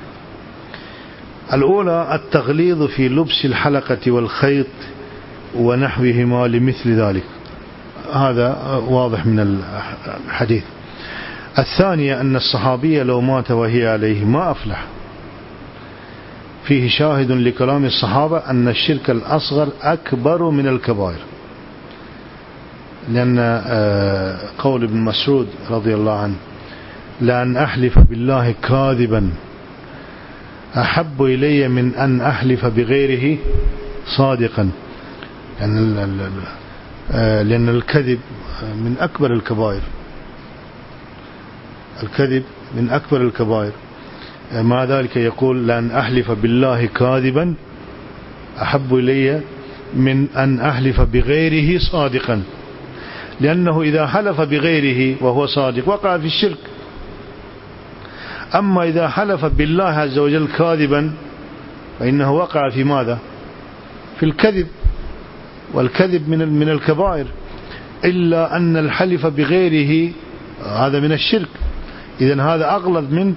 الأولى التغليظ في لبس الحلقة والخيط ونحوهما لمثل ذلك، هذا واضح من الحديث. الثانية أن الصحابي لو مات وهي عليه ما أفلح. فيه شاهد لكلام الصحابة أن الشرك الأصغر أكبر من الكبائر، لأن قول ابن مسعود رضي الله عنه لأن أحلف بالله كاذبا أحب إلي من أن أحلف بغيره صادقا، يعني لأن الكذب من أكبر الكبائر، الكذب من أكبر الكبائر. مع ذلك يقول لأن أحلف بالله كاذبا أحب إلي من أن أحلف بغيره صادقا، لأنه إذا حلف بغيره وهو صادق وقع في الشرك. أما إذا حلف بالله عز وجل كاذبا فإنه وقع في ماذا؟ في الكذب، والكذب من من الكبائر، إلا أن الحلف بغيره هذا من الشرك. إذن هذا أغلظ من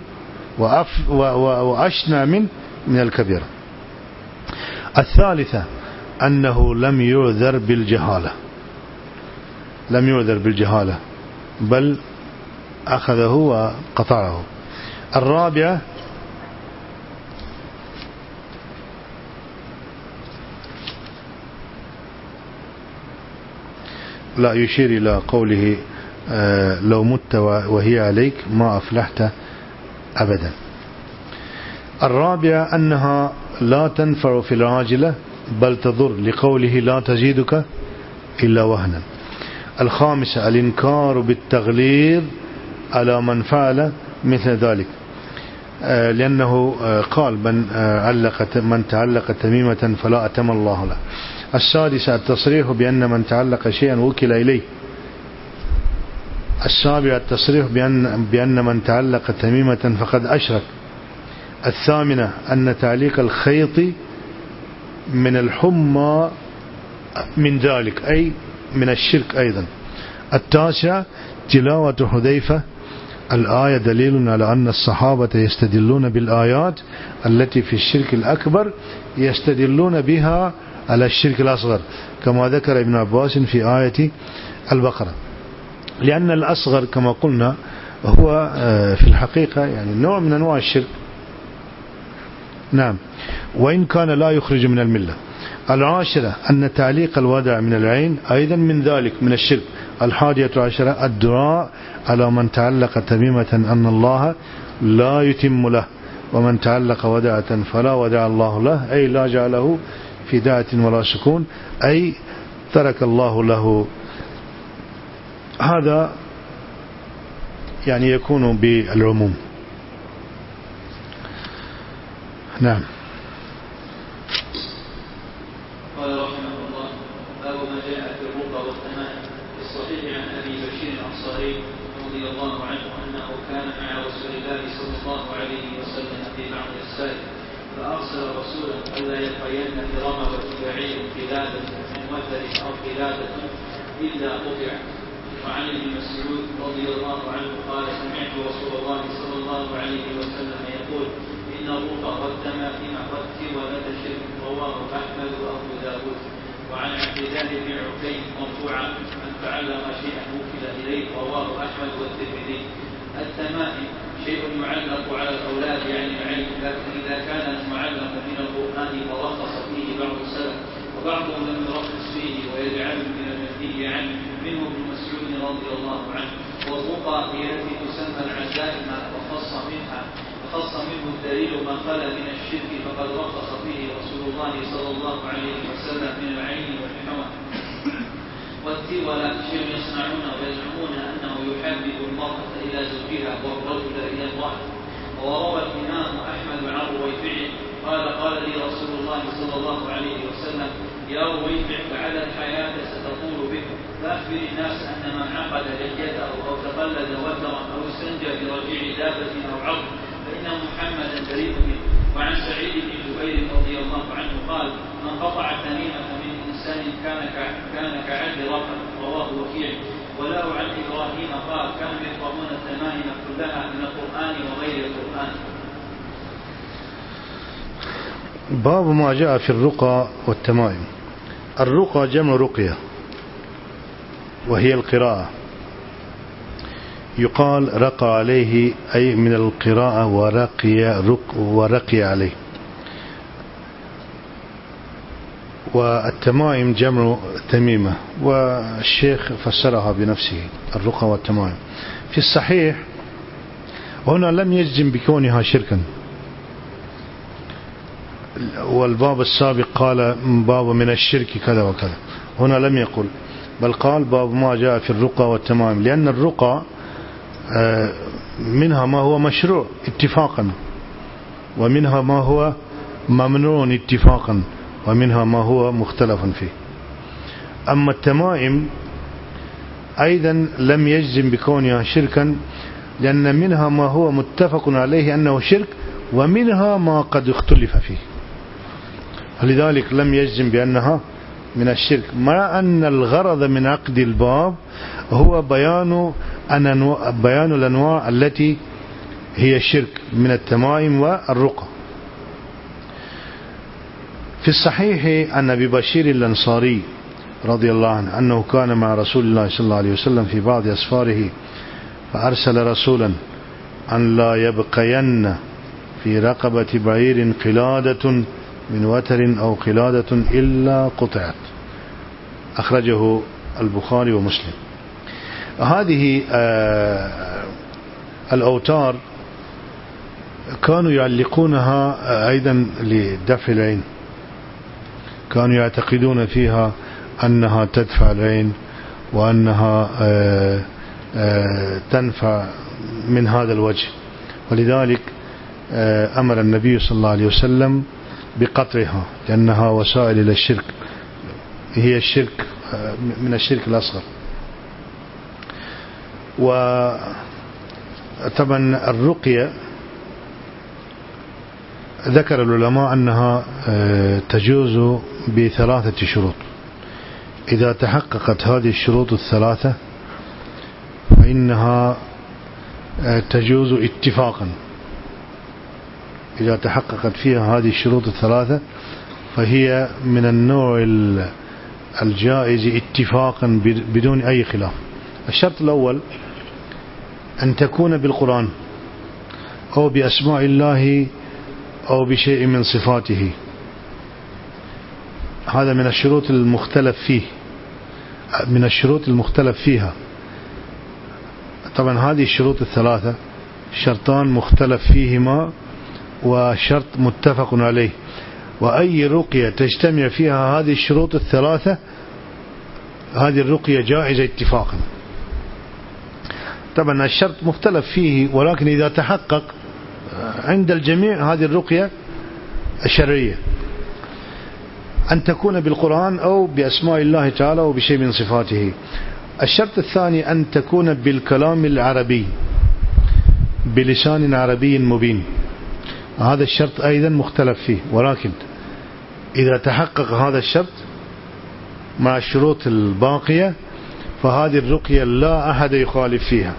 وأشنع من من الكبيرة. الثالثة أنه لم يعذر بالجهالة، لم يعذر بالجهالة بل أخذه وقطعه. الرابعة لا يشير إلى قوله لو مت وهي عليك ما أفلحت أبدا. الرابعة أنها لا تنفع في العاجلة بل تضر، لقوله لا تزيدك إلا وهنا. الخامسة الإنكار بالتغليظ على من فعل مثل ذلك، لأنه قال من علق من تعلق تميمة فلا أتم الله له. السادسة التصريح بأن من تعلق شيئا وكل إليه. السابعة التصريح بأن بأن من تعلق تميمة فقد أشرك. الثامنة أن تعليق الخيط من الحمى من ذلك أي من الشرك أيضا. التاسعة تلاوة حذيفة الآية دليل على أن الصحابة يستدلون بالآيات التي في الشرك الأكبر يستدلون بها على الشرك الأصغر، كما ذكر ابن عباس في آية البقرة، لأن الأصغر كما قلنا هو في الحقيقة يعني نوع من أنواع الشرك. نعم، وإن كان لا يخرج من الملة. العاشرة أن تعليق الودع من العين أيضا من ذلك من الشرك. الحادية عشرة الدعاء على من تعلق تميمة أن الله لا يتم له، ومن تعلق ودعة فلا ودع الله له أي لا جعله في دعة ولا سكون أي ترك الله له. هذا يعني يكون بالعموم. نعم. قال رحمه الله باب ما جاء في الرقى والتمائم. في الصحيح عن ابي بشير الانصاري رضي الله عنه انه كان مع رسول الله صلى الله عليه وسلم في بعض السائل فارسل رسولا الا يلقين في رمضه بعير قلاده من وتر او قلاده الا قطع. وعن ابن مسعود رضي الله عنه قال سمعت رسول الله صلى الله عليه وسلم يقول إن الرقى والتمائم والتولة شرك. رواه أحمد وأبو داود. وعن عبد الله بن عكيم مرفوعا من تعلم شيئا وكل إليه. رواه أحمد والترمذي. التمائم شيء يعلق على الأولاد يعني العين، لكن إذا كان المعلق من القرآن فرخص فيه بعض السلف وبعضهم لم يرخص فيه ويجعل من المنهي عنه منه ابن مسعود رضي الله عنه. والرقى هي التي تسمى العزائم وخص منها خص منه الدليل ما خلا من الشرك فقد رخص فيه رسول الله صلى الله عليه وسلم من العين والحمى. والتولى شيء يصنعون ويزعمون أنه يحبب المرأة إلى زوجها والرجل إلى امرأته. وروى الإمام أحمد عن رويفع قال قال لي رسول الله صلى الله عليه وسلم يا رويفع لعل الحياة ستطول بك فأخبر الناس أن من عقد لحيته أو تقلد وترا أو استنجى برجيع دابة أو عظم فإن محمدا بريء منه. وعن سعيد بن جبير رضي الله عنه قال من قطع تميمة من إنسان كان كان كعد رقم، رواه وكيع. وله عن إبراهيم قال كانوا يقرؤون التمائم كلها من القرآن وغير القرآن. باب ما جاء في الرقى والتمائم. الرقى جمع رقية وهي القراءة، يقال رقى عليه أي من القراءة ورقي, رق ورقي عليه. والتمائم جمع تميمة، والشيخ فسرها بنفسه الرقى والتمائم. في الصحيح هنا لم يجزم بكونها شركا، والباب السابق قال باب من الشرك كذا وكذا، هنا لم يقل، بل قال باب ما جاء في الرقى والتمائم، لأن الرقى منها ما هو مشروع اتفاقا، ومنها ما هو ممنوع اتفاقا، ومنها ما هو مختلف فيه. أما التمائم أيضا لم يجزم بكونها شركا، لأن منها ما هو متفق عليه أنه شرك، ومنها ما قد اختلف فيه، لذلك لم يجزم بأنها من الشرك، مع أن الغرض من عقد الباب هو بيان بيان الأنواع التي هي الشرك من التمائم والرقى. في الصحيح عن أبي بشير الأنصاري رضي الله عنه أنه كان مع رسول الله صلى الله عليه وسلم في بعض أسفاره، فأرسل رسولا أن لا يبقين في رقبة بعير قلادة من وتر أو قلادة إلا قطعت، أخرجه البخاري ومسلم. هذه الأوتار كانوا يعلقونها أيضا لدفع العين، كانوا يعتقدون فيها أنها تدفع العين، وأنها تنفع من هذا الوجه، ولذلك أمر النبي صلى الله عليه وسلم بقطعها، لأنها وسائل إلى الشرك، هي الشرك من الشرك الأصغر. وطبعا الرقية ذكر العلماء أنها تجوز بثلاثة شروط، إذا تحققت هذه الشروط الثلاثة فإنها تجوز اتفاقا، إذا تحققت فيها هذه الشروط الثلاثة فهي من النوع الجائز اتفاقا بدون أي خلاف. الشرط الأول أن تكون بالقرآن أو بأسماء الله أو بشيء من صفاته، هذا من الشروط المختلف فيه من الشروط المختلف فيها. طبعا هذه الشروط الثلاثة شرطان مختلف فيهما وشرط متفق عليه، وأي رقية تجتمع فيها هذه الشروط الثلاثة هذه الرقية جائزة اتفاقا. طبعا الشرط مختلف فيه، ولكن إذا تحقق عند الجميع هذه الرقية الشرعية، أن تكون بالقرآن أو بأسماء الله تعالى أو بشيء من صفاته. الشرط الثاني أن تكون بالكلام العربي بلسان عربي مبين، هذا الشرط أيضا مختلف فيه، ولكن إذا تحقق هذا الشرط مع الشروط الباقية فهذه الرقية لا أحد يخالف فيها.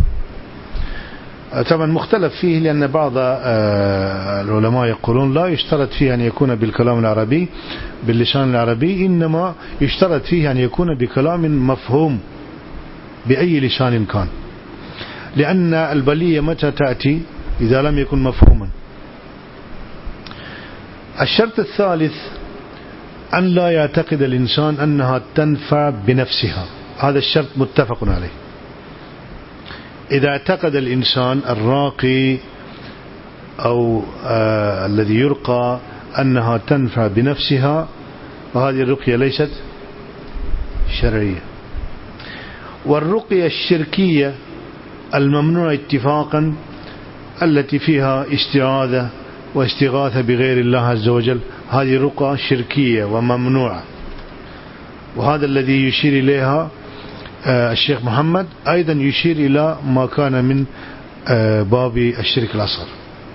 طبعا مختلف فيه، لأن بعض العلماء يقولون لا يشترط فيه أن يكون بالكلام العربي باللسان العربي، إنما يشترط فيه أن يكون بكلام مفهوم بأي لسان كان، لأن البلية متى تأتي إذا لم يكن مفهوما. الشرط الثالث أن لا يعتقد الإنسان أنها تنفع بنفسها، هذا الشرط متفق عليه. إذا اعتقد الإنسان الراقي أو آه الذي يرقى أنها تنفع بنفسها فهذه الرقية ليست شرعية. والرقية الشركية الممنوع اتفاقا التي فيها استعاذة واستغاثة بغير الله عز وجل، هذه رقى شركية وممنوعة، وهذا الذي يشير إليها الشيخ محمد أيضا يشير إلى ما كان من باب الشرك الأصغر.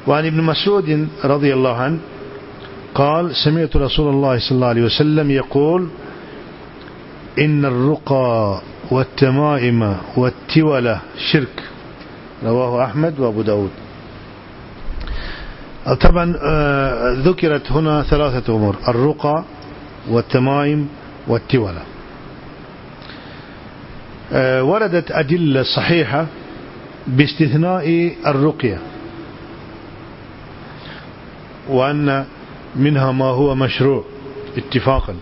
وعن ابن مسعود رضي الله عنه قال سمعت رسول الله صلى الله عليه وسلم يقول إن الرقى والتمائم والتولة شرك، رواه أحمد وأبو داود. طبعا ذكرت هنا ثلاثة أمور: الرقى والتمائم والتولة. وردت أدلة صحيحة باستثناء الرقية، وأن منها ما هو مشروع اتفاقا.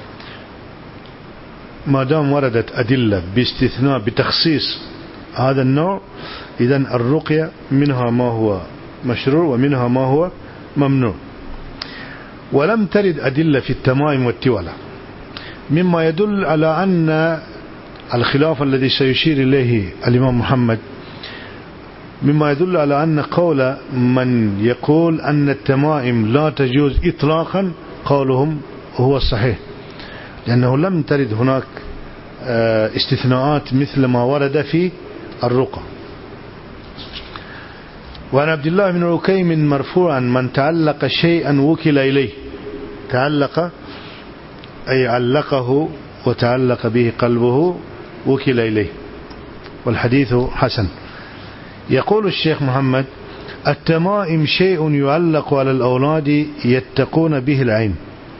ما دام وردت أدلة باستثناء بتخصيص هذا النوع، إذن الرقية منها ما هو مشروع ومنها ما هو ممنوع. ولم ترد أدلة في التمائم والتولة، مما يدل على أن الخلاف الذي سيشير إليه الإمام محمد مما يدل على أن قول من يقول أن التمائم لا تجوز إطلاقا قولهم هو الصحيح، لأنه لم ترد هناك استثناءات مثل ما ورد في الرقى. وعن عبد الله بن عكيم مرفوعا من تعلق شيئا وكل إليه. تعلق أي علقه وتعلق به قلبه، وكل إليه، والحديث حسن. يقول الشيخ محمد: التمائم شيء يعلق على الأولاد يتقون به العين.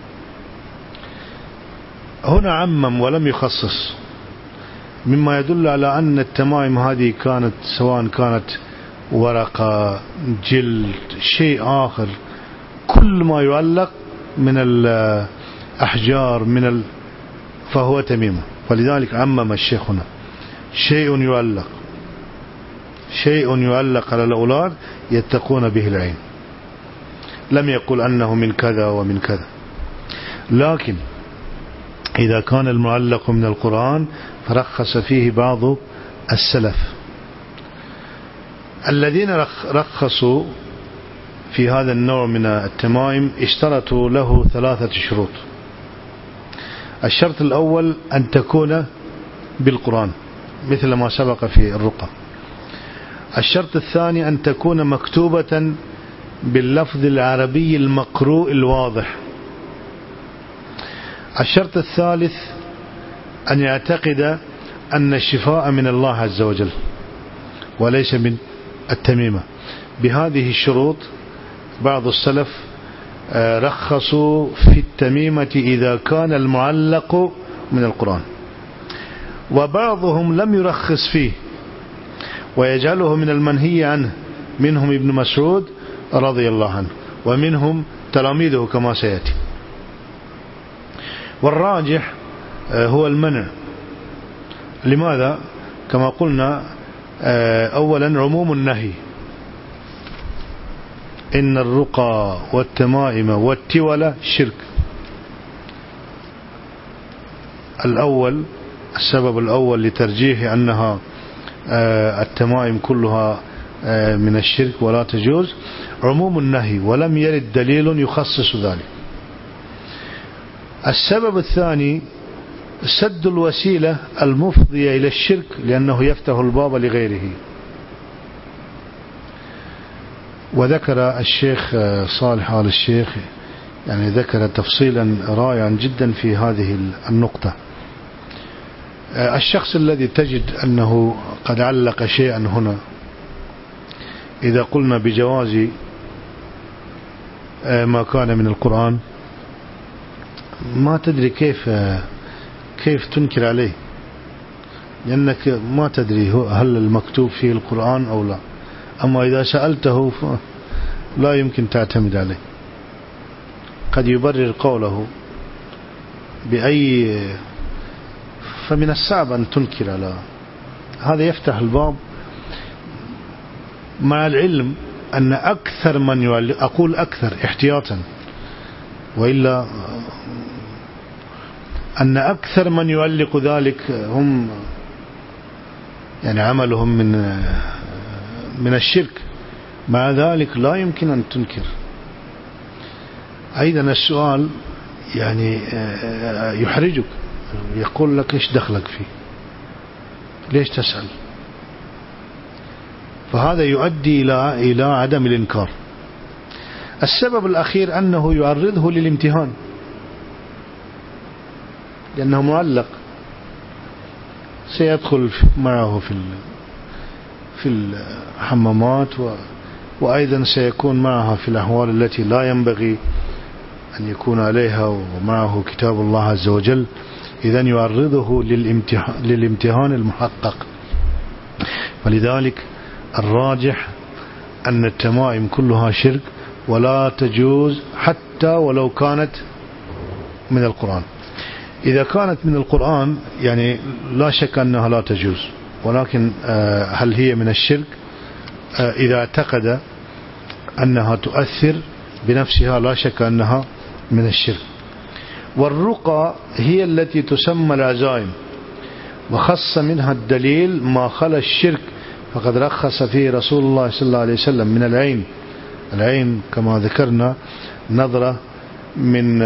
هنا عمم ولم يخصص، مما يدل على أن التمائم هذه كانت سواء كانت ورقة، جلد، شيء آخر، كل ما يعلق من الأحجار من ال... فهو تميمة. فلذلك عمم الشيخ هنا: شيء يعلق، شيء يعلق على الأولاد يتقون به العين. لم يقل أنه من كذا ومن كذا. لكن إذا كان المعلق من القرآن فرخص فيه بعض السلف. الذين رخصوا في هذا النوع من التمائم اشترطوا له ثلاثة شروط. الشرط الأول أن تكون بالقرآن مثل ما سبق في الرقى. الشرط الثاني أن تكون مكتوبة باللفظ العربي المقروء الواضح. الشرط الثالث أن يعتقد أن الشفاء من الله عز وجل وليس من التميمة. بهذه الشروط بعض السلف رخصوا في التميمة إذا كان المعلق من القرآن، وبعضهم لم يرخص فيه ويجعله من المنهي عنه، منهم ابن مسعود رضي الله عنه، ومنهم تلاميذه كما سيأتي. والراجح هو المنع. لماذا؟ كما قلنا أولا عموم النهي: إن الرقى والتمائم والتولة شرك. الأول، السبب الأول لترجيح أنها التمائم كلها من الشرك ولا تجوز عموم النهي، ولم يرد دليل يخصص ذلك. السبب الثاني سد الوسيلة المفضية إلى الشرك، لأنه يفتح الباب لغيره. وذكر الشيخ صالح آل الشيخ يعني ذكر تفصيلا رائعا جدا في هذه النقطة. الشخص الذي تجد أنه قد علق شيئا هنا، إذا قلنا بجواز ما كان من القرآن، ما تدري كيف كيف تنكر عليه، لأنك ما تدري هل المكتوب فيه القرآن أو لا. أما إذا سألته لا يمكن تعتمد عليه، قد يبرر قوله بأي، فمن الصعب أن تنكر على هذا. يفتح الباب، مع العلم أن أكثر من يعلق، أقول أكثر احتياطا وإلا، أن أكثر من يعلق ذلك هم يعني عملهم من من الشرك. مع ذلك لا يمكن أن تنكر. أيضا السؤال يعني يحرجك، يقول لك إيش دخلك فيه، ليش تسأل؟ فهذا يؤدي إلى إلى عدم الإنكار. السبب الأخير أنه يعرضه للامتهان، لأنه معلق سيدخل معه في في الحمامات، وأيضا سيكون معها في الأحوال التي لا ينبغي أن يكون عليها، ومعه كتاب الله عز وجل. إذن يعرضه للامتحان, للامتحان المحقق. فلذلك الراجح أن التمائم كلها شرك ولا تجوز حتى ولو كانت من القرآن. إذا كانت من القرآن يعني لا شك أنها لا تجوز، ولكن هل هي من الشرك؟ إذا اعتقد أنها تؤثر بنفسها لا شك أنها من الشرك. والرقى هي التي تسمى العزائم، وخص منها الدليل ما خلا الشرك، فقد رخص فيه رسول الله صلى الله عليه وسلم من العين. العين كما ذكرنا نظرة من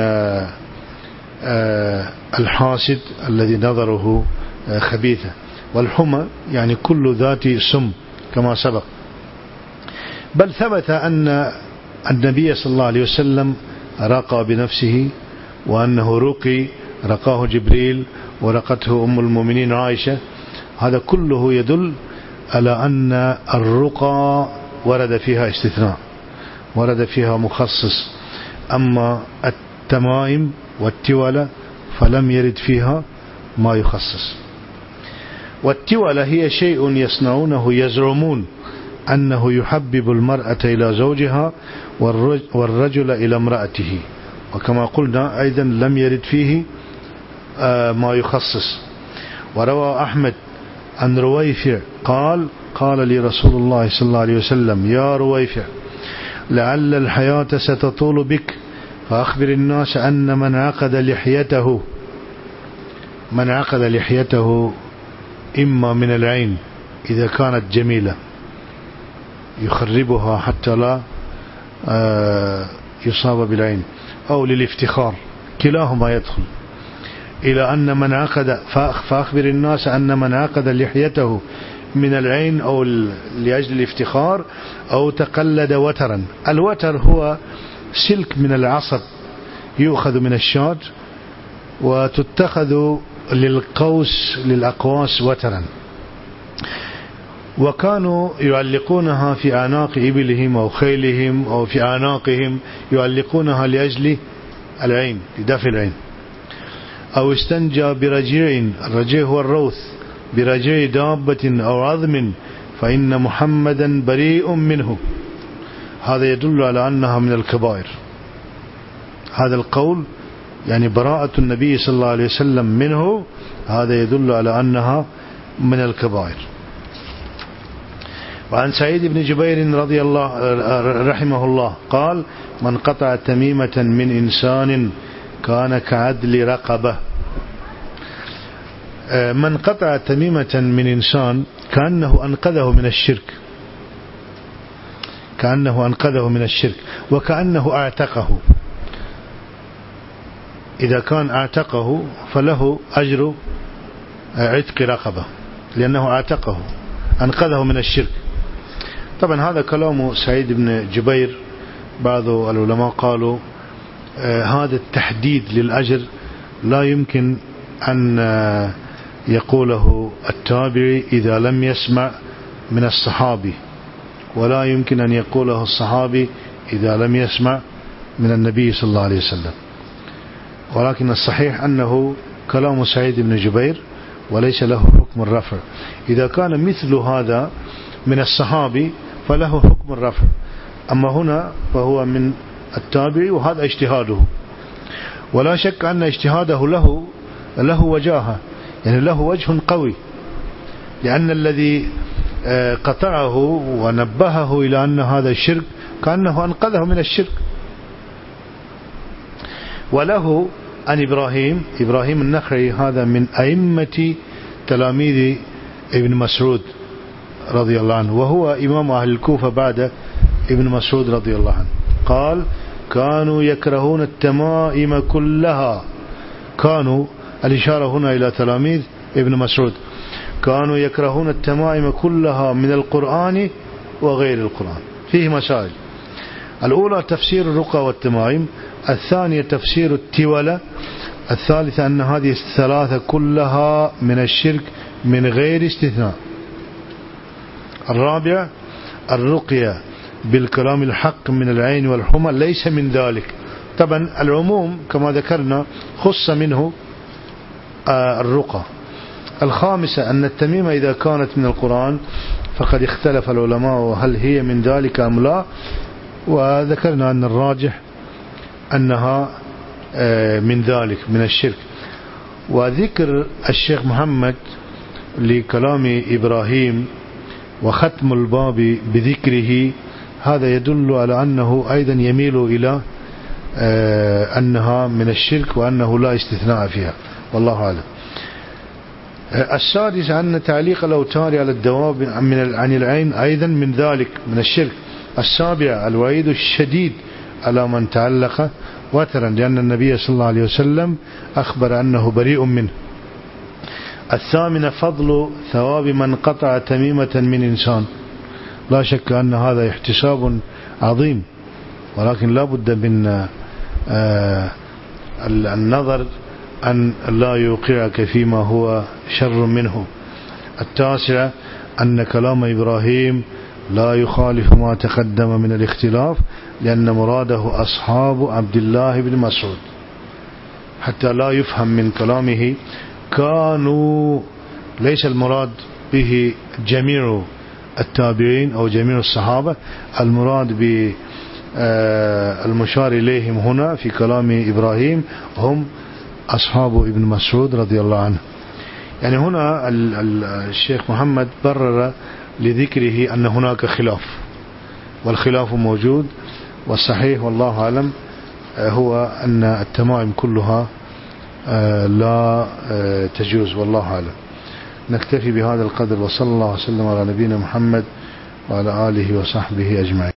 الحاسد الذي نظره خبيثة، والحمى يعني كل ذات سم كما سبق. بل ثبت أن النبي صلى الله عليه وسلم رقى بنفسه، وأنه رقي رقاه جبريل ورقته أم المؤمنين عائشة. هذا كله يدل على أن الرقى ورد فيها استثناء، ورد فيها مخصص. أما التمائم والتولة فلم يرد فيها ما يخصص. والتولة هي شيء يصنعونه يزعمون أنه يحبب المرأة إلى زوجها والرجل إلى امرأته، وكما قلنا أيضا لم يرد فيه ما يخصص. وروى أحمد عن رويفع قال قال لي رسول الله صلى الله عليه وسلم: يا رويفع، لعل الحياة ستطول بك، فأخبر الناس أن من عقد لحيته من عقد لحيته إما من العين إذا كانت جميلة يخربها حتى لا يصاب بالعين، أو للافتخار، كلاهما يدخل. إلى أن من عقد فأخبر الناس أن من عقد لحيته من العين أو لأجل الافتخار أو تقلد وترا. الوتر هو سلك من العصب يؤخذ من الشاة وتتخذ للقوس للأقواس وترا، وكانوا يعلقونها في أعناق إبلهم أو خيلهم أو في أعناقهم، يعلقونها لأجل العين، لدفع العين. أو استنجى برجيع، الرجيع هو الروث، برجيع دابة أو عظم فإن محمدا بريء منه. هذا يدل على أنها من الكبائر. هذا القول يعني براءة النبي صلى الله عليه وسلم منه، هذا يدل على أنها من الكبائر. وعن سعيد بن جبير رضي الله رحمه الله قال: من قطع تميمة من إنسان كان كعدل رقبة. من قطع تميمة من إنسان كأنه أنقذه من الشرك، كأنه أنقذه من الشرك وكأنه أعتقه. إذا كان أعتقه فله أجر عتق رقبة، لأنه أعتقه أنقذه من الشرك. طبعا هذا كلام سعيد بن جبير. بعض العلماء قالوا آه هذا التحديد للأجر لا يمكن أن آه يقوله التابعي إذا لم يسمع من الصحابي، ولا يمكن أن يقوله الصحابي إذا لم يسمع من النبي صلى الله عليه وسلم. ولكن الصحيح أنه كلام سعيد بن جبير وليس له حكم الرفع. إذا كان مثل هذا من الصحابي فله حكم الرفع، أما هنا فهو من التابعي وهذا اجتهاده، ولا شك أن اجتهاده له له وجاهة، يعني له وجه قوي، لأن الذي قطعه ونبهه إلى أن هذا الشرك كأنه أنقذه من الشرك. وله عن إبراهيم إبراهيم النخعي، هذا من أئمة تلاميذ ابن مسعود رضي الله عنه، وهو إمام أهل الكوفة بعد ابن مسعود رضي الله عنه. قال: كانوا يكرهون التمائم كلها. كانوا، الإشارة هنا إلى تلاميذ ابن مسعود، كانوا يكرهون التمائم كلها من القرآن وغير القرآن. فيه مسائل. الأولى تفسير الرقى والتمائم، الثانية تفسير التولة، الثالثة أن هذه الثلاثة كلها من الشرك من غير استثناء، الرابع الرقية بالكلام الحق من العين والحمى ليس من ذلك. طبعا العموم كما ذكرنا خص منه الرقى. الخامسة أن التميمة إذا كانت من القرآن فقد اختلف العلماء هل هي من ذلك أم لا، وذكرنا أن الراجح أنها من ذلك من الشرك. وذكر الشيخ محمد لكلام إبراهيم وختم الباب بذكره هذا يدل على أنه أيضا يميل إلى أنها من الشرك وأنه لا استثناء فيها، والله أعلم. السادس أن تعليق الأوتار على الدواب من عن العين أيضا من ذلك من الشرك. السابع الوعيد الشديد على من تعلق وترا، لأن النبي صلى الله عليه وسلم أخبر أنه بريء منه. الثامن فضل ثواب من قطع تميمة من إنسان، لا شك أن هذا احتساب عظيم، ولكن لا بد من النظر أن لا يوقعك فيما هو شر منه. التاسع أن كلام إبراهيم لا يخالف ما تقدم من الاختلاف، لأن مراده أصحاب عبد الله بن مسعود، حتى لا يفهم من كلامه كانوا، ليس المراد به جميع التابعين أو جميع الصحابة، المراد بالمشار إليهم هنا في كلام إبراهيم هم أصحاب ابن مسعود رضي الله عنه. يعني هنا الشيخ محمد برر لذكره أن هناك خلاف، والخلاف موجود، والصحيح والله أعلم هو أن التمائم كلها لا تجوز، والله أعلم. نكتفي بهذا القدر، وصلى الله وسلم على نبينا محمد وعلى آله وصحبه أجمعين.